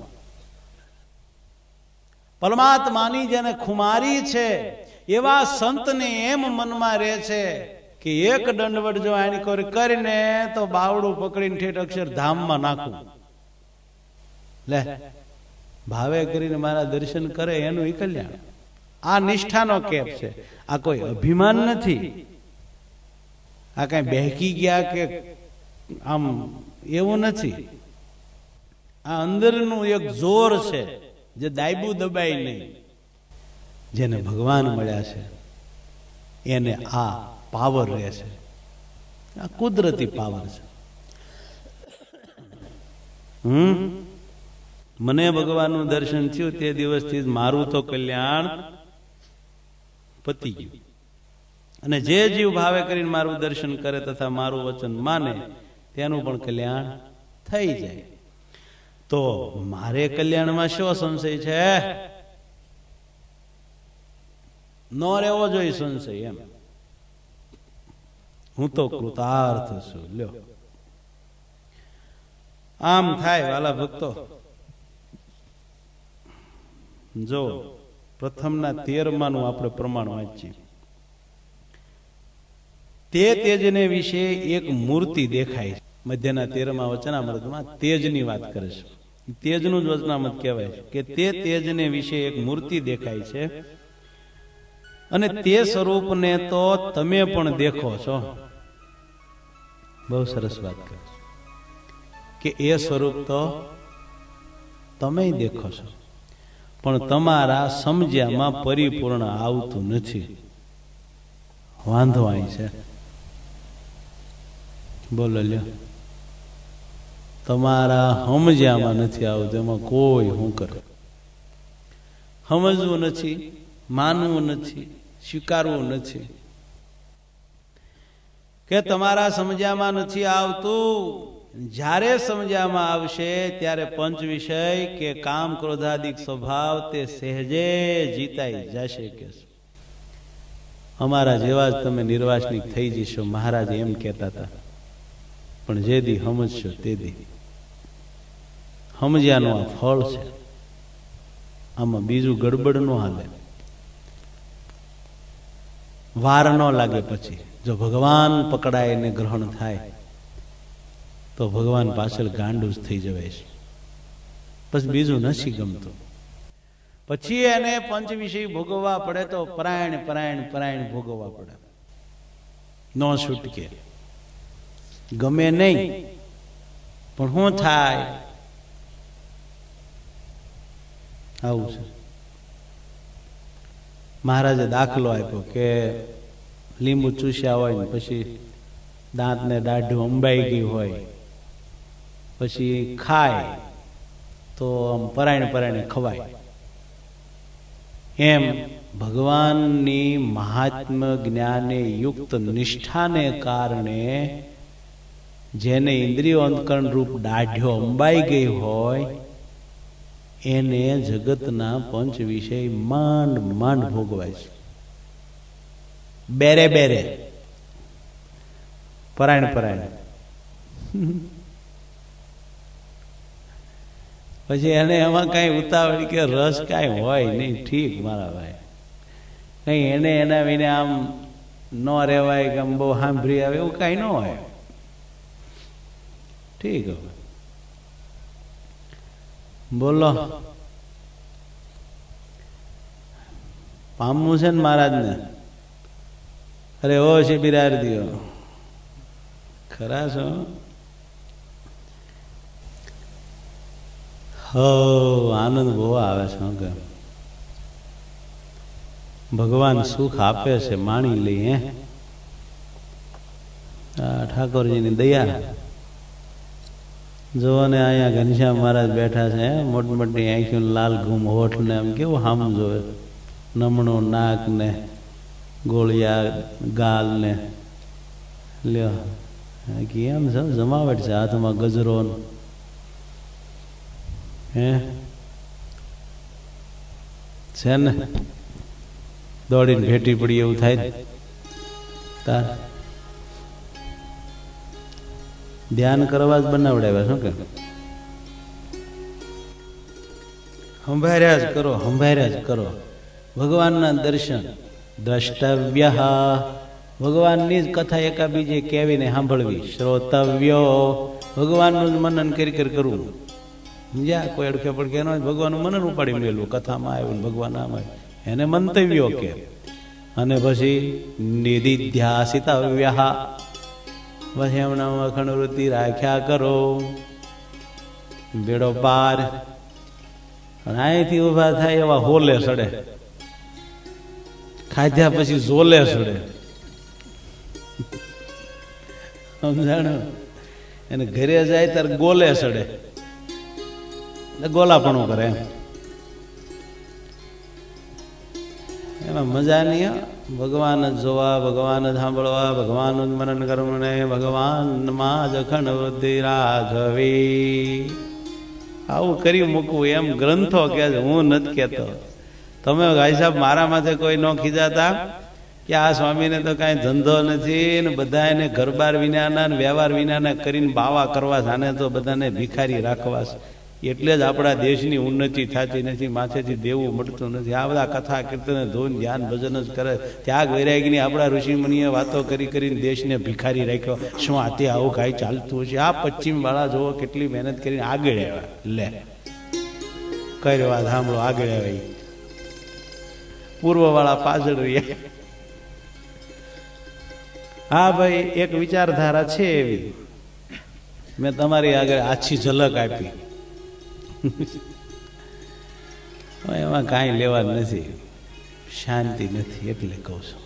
પરમાત્માની જેને ખુમારી છે એવા સંતને એમ મનમાં રહે છે કે એક દંડવત જો આની કરીને તો બાવડું પકડીને ઠેઠ અક્ષરધામમાં નાખું. લે ભાવે કરીને મારા દર્શન કરે એનું ઈ કલ્યાણ. આ નિષ્ઠાનો કેપ છે. આ કોઈ અભિમાન નથી. આ કઈ બહેકી ગયા કે આમ એવું નથી. આ અંદરનું એક જોર છે જે દાયબું દબાય નહીં. જેને ભગવાન મળ્યા છે એને આ પાવર રહે છે. આ કુદરતી પાવર છે. હમ મને ભગવાનનું દર્શન થયું તે દિવસથી મારું તો કલ્યાણ પતી ગયું. અને જે જીવ ભાવે કરીને મારું દર્શન કરે તથા મારું વચન માને તેનું પણ કલ્યાણ થઈ જાય. તો મારે કલ્યાણમાં શો સંશય છે? ન રહેવો જોઈએ સંશય. એમ હું તો કૃતાર્થ છું. લ્યો આમ થાય વાલા ભક્તો. જો પ્રથમના તેરમાનું આપણે પ્રમાણ વાંચીએ. તે તેજને વિશે એક મૂર્તિ દેખાય છે. મધ્યના તેરમા વચનામૃતમાં તેજની વાત કરે છે. તેજનું જ વચનામૃત કહેવાય છે કે તે તેજને વિશે એક મૂર્તિ દેખાય છે અને તે સ્વરૂપને તો તમે પણ દેખો છો. બહુ સરસ વાત કરે છે કે એ સ્વરૂપ તો તમે દેખો છો, પણ તમારા સમજ્યામાં પરિપૂર્ણ આવતું નથી. વાંધો અહીં છે. બોલો લ્યો, તમારા સમજ્યામાં નથી આવતું. એમાં કોઈ શું કરે? સમજવું નથી, માનવું નથી, સ્વીકારવું નથી કે તમારા સમજ્યામાં નથી આવતું. જ્યારે સમજ્યામાં આવશે ત્યારે પંચ વિષય કે કામ ક્રોધાદિક સ્વભાવ તે સહેજે જીતાઈ જશે. કે અમારા જેવા જ તમે નિર્વાસનિક થઈ જશો. મહારાજ એમ કહેતા હતા. પણ જે દી સમજશો તે દી સમજ્યાનું આ ફળ છે. આમાં બીજું ગડબડ નો હાલે. વાર ન લાગે. પછી જો ભગવાન પકડાય ને ગ્રહણ થાય તો ભગવાન પાછળ ગાંડું જ થઈ જવાય છે. બસ બીજું નથી ગમતું. પછી એને પંચ વિષય ભોગવવા પડે તો પરાયણ પરાયણ પરાયણ ભોગવવા પડે. નો છૂટકે. ગમે નહીં પણ શું થાય? આવું છે. મહારાજે દાખલો આપ્યો કે લીંબુ ચૂસ્યા હોય ને પછી દાંત ને દાઢું અંબાઈ ગઈ હોય, પછી ખાય તો આમ પરાયણ પરાયણ ખવાય. એમ ભગવાનની મહાત્મ્ય જ્ઞાને યુક્ત નિષ્ઠાને કારણે જેને ઇન્દ્રિયો અંતકરણ રૂપ દાઢ્યો અંબાઈ ગઈ હોય એને જગતના પંચ વિષય માંડ માંડ ભોગવાય છે. બેરે બેરે પરાયણ પરાયણ પછી એને એમાં કઈ ઉતાવળ કે રસ કઈ હોય નહીં. ઠીક મારા ભાઈ, કઈ એને એના વિને આમ ન રહેવાય કે આમ બહુ સાંભળી આવે એવું કઈ ન હોય. ઠીક હવે બોલો. પામવું છે ને મહારાજ ને? અરે ઓ છે બિરાર દિયો ખરા છો? હો આનંદ બહુ આવે છે કે ભગવાન સુખ આપે છે, માણી લઈએ. ઠાકોરજીની દયા જોવો ને. અહીંયા ઘનશ્યામ મહારાજ બેઠા છે, મોટી મોટી આંખી, લાલ ઘૂમ હોઠ ને આમ કેવું હામ જોવે, નમણું નાક ને ગોળિયા ગાલ ને લ્યો કેમ છે જમાવટ છે, હાથમાં ગજરો હે છે ને, દોડીને ભેટી પડી એવું થાય. તાર ધ્યાન કરવા જ બનાવડાવ્યા શું કે સંભાર્યા જ કરો, સંભાર્યા જ કરો. ભગવાનના દર્શન દ્રષ્ટવ્ય, ભગવાનની જ કથા એકા બીજે કેવીને સાંભળવી. શ્રોતવ્યો, ભગવાનનું જ મનન કરી કરી કરવું. સમજ્યા? કોઈ અડખે પડખે ન હોય, ભગવાનનું મનન ઉપાડી મેળવું. કથામાં આવ્યું ભગવાન આમ આવ્યું એને મંતવ્યો કે. અને પછી નિધિધ્યાસિતવ્ય, પછી એમના અખંડ વૃત્તિ રાખ્યા કરો. બેડો પાર. અને અહીંથી ઉભા થાય એવા હોલે સડે, ખાધ્યા પછી ઝોલે સડે. સમજાણો? એને ઘરે જાય ત્યારે ગોલે સડે, ગોલાપણું કરે. એમાં મજા નહીં. ભગવાન જ જોવા, ભગવાન જ સાંભળવા, ભગવાનનું જ મનન કરવું ને ભગવાનમાં જ અખંડ વૃદ્ધિ રાઘવી. આવું કરી મૂકવું એમ ગ્રંથો કે હું નથી કેતો. તમે ભાઈ સાહેબ મારા માથે કોઈ ન ખીજાતા કે આ સ્વામીને તો કઈ ધંધો નથી ને બધા એને ઘરબાર વિનાના ને વ્યવહાર વિનાના કરીને બાવા કરવા, આને તો બધાને ભિખારી રાખવા. એટલે જ આપણા દેશની ઉન્નતિ થતી નથી, માથેથી દેવું મળતું નથી. આ બધા કથા કીર્તન ધૂન ધ્યાન ભજન જ કરે. ત્યાગ વૈરાગીની આપણા ઋષિમુનિએ વાતો કરી કરીને દેશને ભિખારી રાખ્યો. શું આતે આવું કાંઈ ચાલતું છે? આ પશ્ચિમ વાળા જોવો કેટલી મહેનત કરીને આગળ આવ્યા. લે કઈ વાત સાંભળો, આગળ આવ્યા. પૂર્વ વાળા પાછળ રહ્યા. હા ભાઈ, એક વિચારધારા છે એવી, મેં તમારી આગળ આછી ઝલક આપી. એમાં કાંઈ લેવા નથી, શાંતિ નથી, એટલે કહું છું.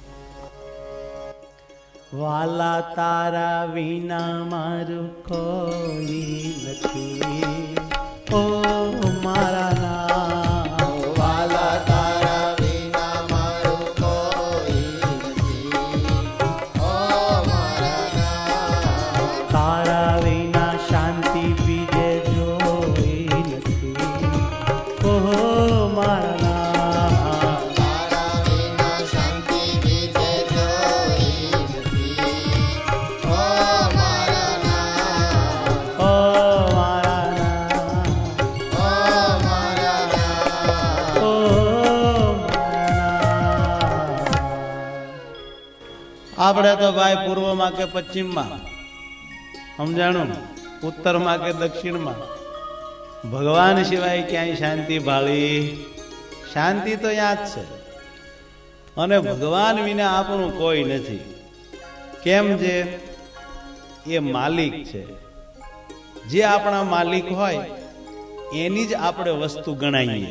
વાલા તારા વિના મારું કોઈ નથી, ઓ મારા ના વાલા તારા વિના મારું કોઈ નથી, ઓ મારા ના તારા વિના શાંતિ બીજે જોઈ નથી, ઓ મારા ના તારા વિના શાંતિ બીજે જોઈ નથી, ઓ મારા ના ઓ મારા ના ઓ મારા ના ઓ આપણે તો ભાઈ પૂર્વમાં કે પશ્ચિમમાં, સમજાણું, ઉત્તરમાં કે દક્ષિણમાં ભગવાન સિવાય ક્યાંય શાંતિ ભાળી? શાંતિ તો યાદ છે. અને ભગવાન વિના આપણું કોઈ નથી. કેમ છે? એ માલિક છે. જે આપણા માલિક હોય એની જ આપણે વસ્તુ ગણાઈએ,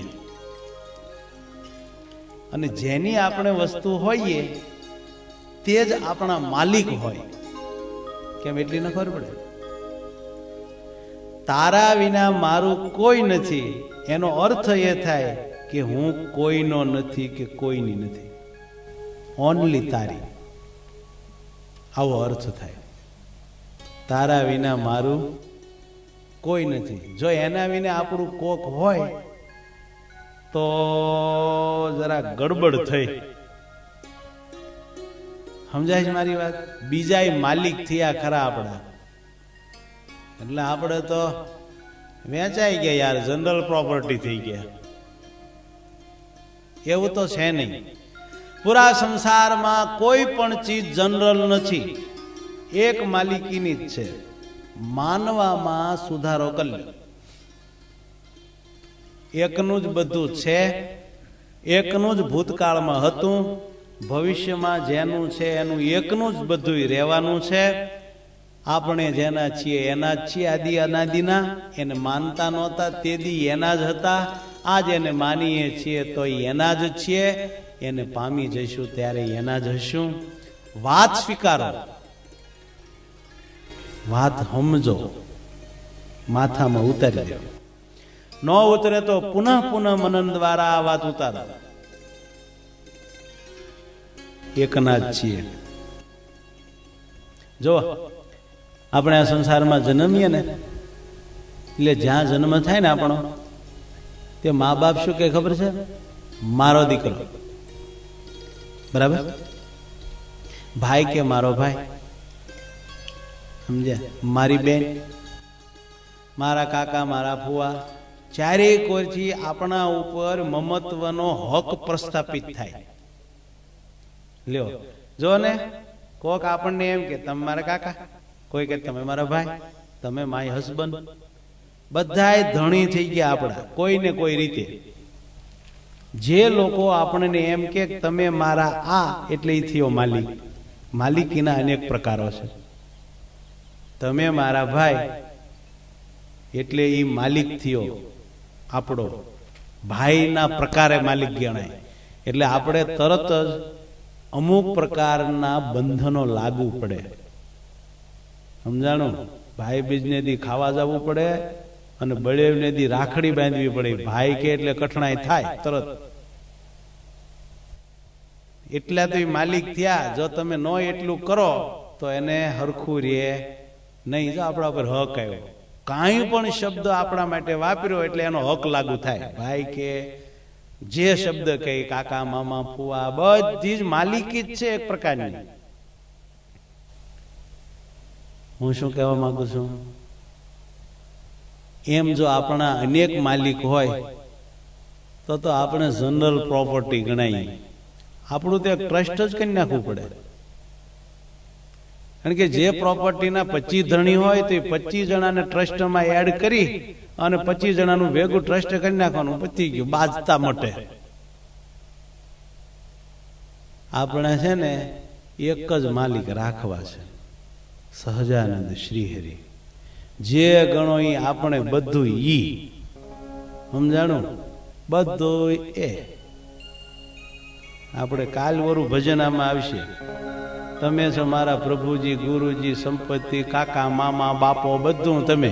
અને જેની આપણે વસ્તુ હોઈએ તે જ આપણા માલિક હોય. કેમ એટલી ન ખબર પડે? તારા વિના મારું કોઈ નથી, એનો અર્થ એ થાય કે હું કોઈનો નથી કે કોઈની નથી, ઓનલી તારી. આવો અર્થ થાય. તારા વિના મારું કોઈ નથી. જો એના વિના આપણું કોક હોય તો જરા ગડબડ થઈ. સમજાય છે મારી વાત? બીજા માલિક થયા ખરા આપણા, એટલે આપણે તો વેચાઈ ગયા યાર, જનરલ પ્રોપર્ટી થઈ ગયા. એવું તો છે નહીં. પૂરા સંસારમાં કોઈ પણ ચીજ જનરલ નથી, એક માલિકીની જ છે. માનવામાં સુધારો કરી, એકનું જ બધું છે, એકનું જ ભૂતકાળમાં હતું, ભવિષ્યમાં જેનું છે એનું એકનું જ બધું રહેવાનું છે. આપણે જેના છીએ એના જ છીએ, આદિ અનાદિના. એને માનતા નહોતા તે દી એના જ હતા, આજ એને માનીએ છીએ તો એના જ છીએ. એને પામી જઈશું ત્યારે એના જ હશું. વાત સ્વીકારો, વાત સમજો, માથામાં ઉતારી દો. ન ઉતરે તો પુનઃ પુનઃ મનન દ્વારા આ વાત ઉતારો. એકના જ છીએ. જો આપણે આ સંસારમાં જન્મીએ ને, એટલે જ્યાં જન્મ થાય ને આપણો, તે મા બાપ શું કે ખબર છે? મારો દીકરો, બરાબર? ભાઈ કે મારો ભાઈ, સમજ્યા? મારી બેન, મારા કાકા, મારા ફુવા, ચારેય કોઈથી આપણા ઉપર મમત્વનો હક પ્રસ્થાપિત થાય. લ્યો જો ને, કોક આપણને એમ કે તમે મારા કાકા, કોઈ કે તમે મારા ભાઈ, તમે માય હસબન્ડ. બધાય ધણી થઈ ગયા આપણા કોઈ ને કોઈ રીતે. જે લોકો આપણને એમ કે તમે મારા આ, એટલે એ થયો માલિક. માલિકીના અનેક પ્રકારો છે. તમે મારા ભાઈ એટલે એ માલિક થયો આપણો, ભાઈના પ્રકારે માલિક ગણાય. એટલે આપણે તરત જ અમુક પ્રકારના બંધનો લાગુ પડે. સમજાણું? ભાઈ બીજને દી ખાવા જવું પડે અને બળેવને દી રાખડી બાંધવી પડે. ભાઈ કે એટલે કઠણાઈ થાય તરત. એટલા તો એ માલિક થયા. જો તમે ન એટલું કરો તો એને હરખું રે નહીં. જો આપણા ઉપર હક આવ્યો, કાંઈ પણ શબ્દ આપણા માટે વાપર્યો એટલે એનો હક લાગુ થાય. ભાઈ કે જે શબ્દ કહે, કાકા, મામા, ફુવા, બધી જ માલિકી જ છે એક પ્રકારની. હું શું કહેવા માંગુ છું? એમ જો આપણા અનેક માલિક હોય તો તો આપણે જનરલ પ્રોપર્ટી ગણાય. આપણું તો એક ટ્રસ્ટ જ કરી નાખવું પડે. કારણ કે જે પ્રોપર્ટીના પચીસ ધણી હોય તો પચીસ જણાને ટ્રસ્ટમાં એડ કરી અને પચીસ જણાનું ભેગું ટ્રસ્ટ કરી નાખવાનું, પતી ગયું, બાજતા મટે. આપણે છે ને એક જ માલિક રાખવા છે, સહજાનંદ શ્રીહરિ. જે ગણો ઈ આપણે બધું ઈ. સમજાણું? બધું એ. આપણે કાલવરું ભજન આમાં આવશે. તમે છો મારા પ્રભુજી, ગુરુજી, સંપત્તિ, કાકા, મામા, બાપો, બધું તમે.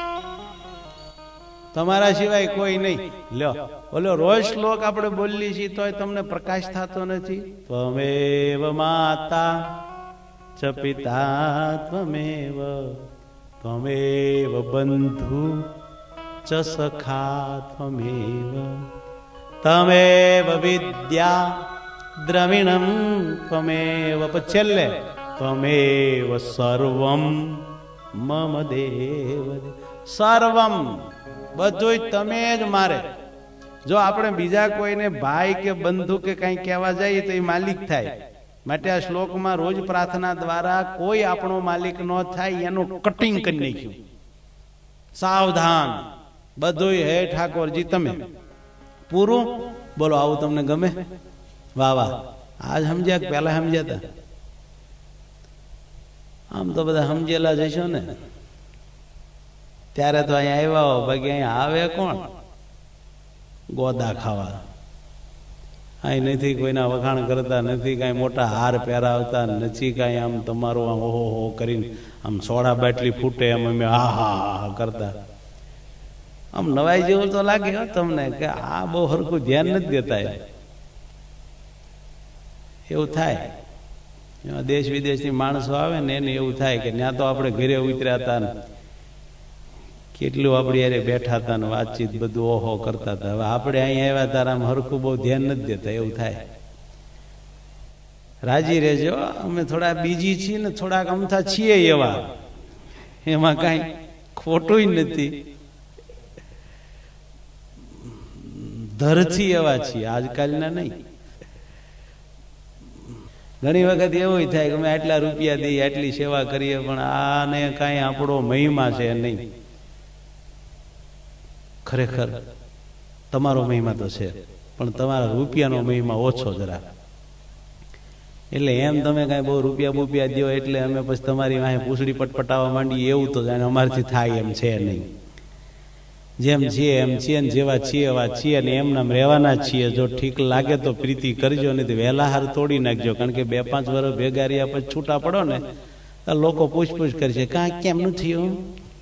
તમારા સિવાય કોઈ નહીં. લ્યો બોલો, રોજ શ્લોક આપણે બોલીએ છીએ તોય તમને પ્રકાશ થતો નથી. ત્વમેવ માતા ચ પિતા ત્વમેવ, ત્વમેવ બંધુ ચ સખા ત્વમેવ, તમેવ વિદ્યા દ્રવિણમ ત્વમેવ. છેલ્લે ત્વમેવ સર્વમ મમ દેવ. સર્વમ બધું તમે જ મારે. જો આપણે બીજા કોઈને ભાઈ કે બંધુ કે કઈ કહેવા જઈએ તો એ માલિક થાય. માટે આ શ્લોકમાં રોજ પ્રાર્થના દ્વારા કોઈ આપણો માલિક ન થાય એનું કટિંગ કરી નાખ્યું. સાવધાન, બધું હે ઠાકોરજી તમે. પૂરું. બોલો, આવું તમને ગમે? વાહ વાહ. આજ સમજ્યા કે પેલા સમજ્યા હતા? આમ તો બધા સમજેલા જઈશો ને. ત્યારે તો અહીંયા આવ્યા હો, બાકી અહીંયા આવે કોણ ગોદા ખાવા? અહીં નથી કોઈના વખાણ કરતા, નથી કઈ મોટા હાર પહેરાવતા, નથી કઈ આમ તમારું આમ ઓહો હો કરીને આમ સોડા બાટલી ફૂટે એમ અમે હા હા હા કરતા. આમ નવાઈ જેવું તો લાગે હો તમને કે આ બહુ હરખું ધ્યાન નથી દેતા એવું થાય. દેશ વિદેશથી માણસો આવે ને એને એવું થાય કે ત્યાં તો આપણે ઘરે ઉતર્યા હતા ને કેટલું આપણી યારે બેઠા હતા ને વાતચીત બધું ઓહો કરતા હતા. હવે આપણે અહીંયા આવ્યા તારા આમ હરખું બહુ ધ્યાન નથી દેતા એવું થાય. રાજી રહેજો, અમે થોડા બીજી છીએ ને થોડાક અમથા છીએ એવા, એમાં કઈ ખોટું નથી. ધરથી એવા છીએ, આજકાલના નહીં. ઘણી વખત એવું થાય કે અમે આટલા રૂપિયા દઈએ, આટલી સેવા કરીએ, પણ આને કઈ આપણો મહિમા છે નહીં. ખરેખર તમારો મહિમા તો છે, પણ તમારા રૂપિયાનો મહિમા ઓછો જરા. એટલે એમ તમે કઈ બહુ રૂપિયા બુપિયા દો એટલે અમે પછી તમારી વાહે પૂછડી પટપટાવવા માંડીએ એવું તો જાણે અમારથી થાય એમ છે નહીં. જેમ છીએ એમ છીએ ને જેવા છીએ એવા છીએ ને એમ નામ રહેવાના છીએ. જો ઠીક લાગે તો પ્રીતિ કરજો, નહીં તો વહેલા હાર તોડી નાખજો. કારણ કે બે પાંચ વર્ષ ભેગા રહ્યા પછી છૂટા પડો ને તો લોકો પૂછપૂછ કરશે, કાં કેમનું થયું,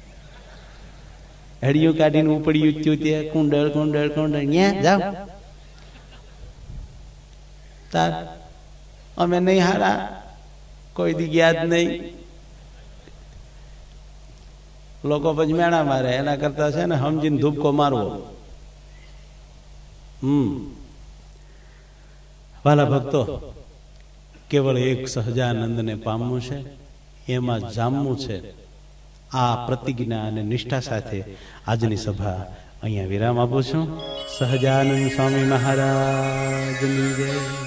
હડિયું કાઢીને ઉપડ્યું થયું તે કુંડળ કુંડળ કુંડળ ન્યા જાઓ તાર અમે નહીં હારા કોઈ દી યાદ નહીં. લોકો પછી મેણા મારે, એના કરતા છે ને સમજીને ધૂપકો મારવો. હમ વાલા ભક્તો, કેવળ એક સહજાનંદને પામવું છે, એમાં જામવું છે. આ પ્રતિજ્ઞા અને નિષ્ઠા સાથે આજની સભા અહીંયા વિરામ આપું છું. સહજાનંદ સ્વામી મહારાજની જય.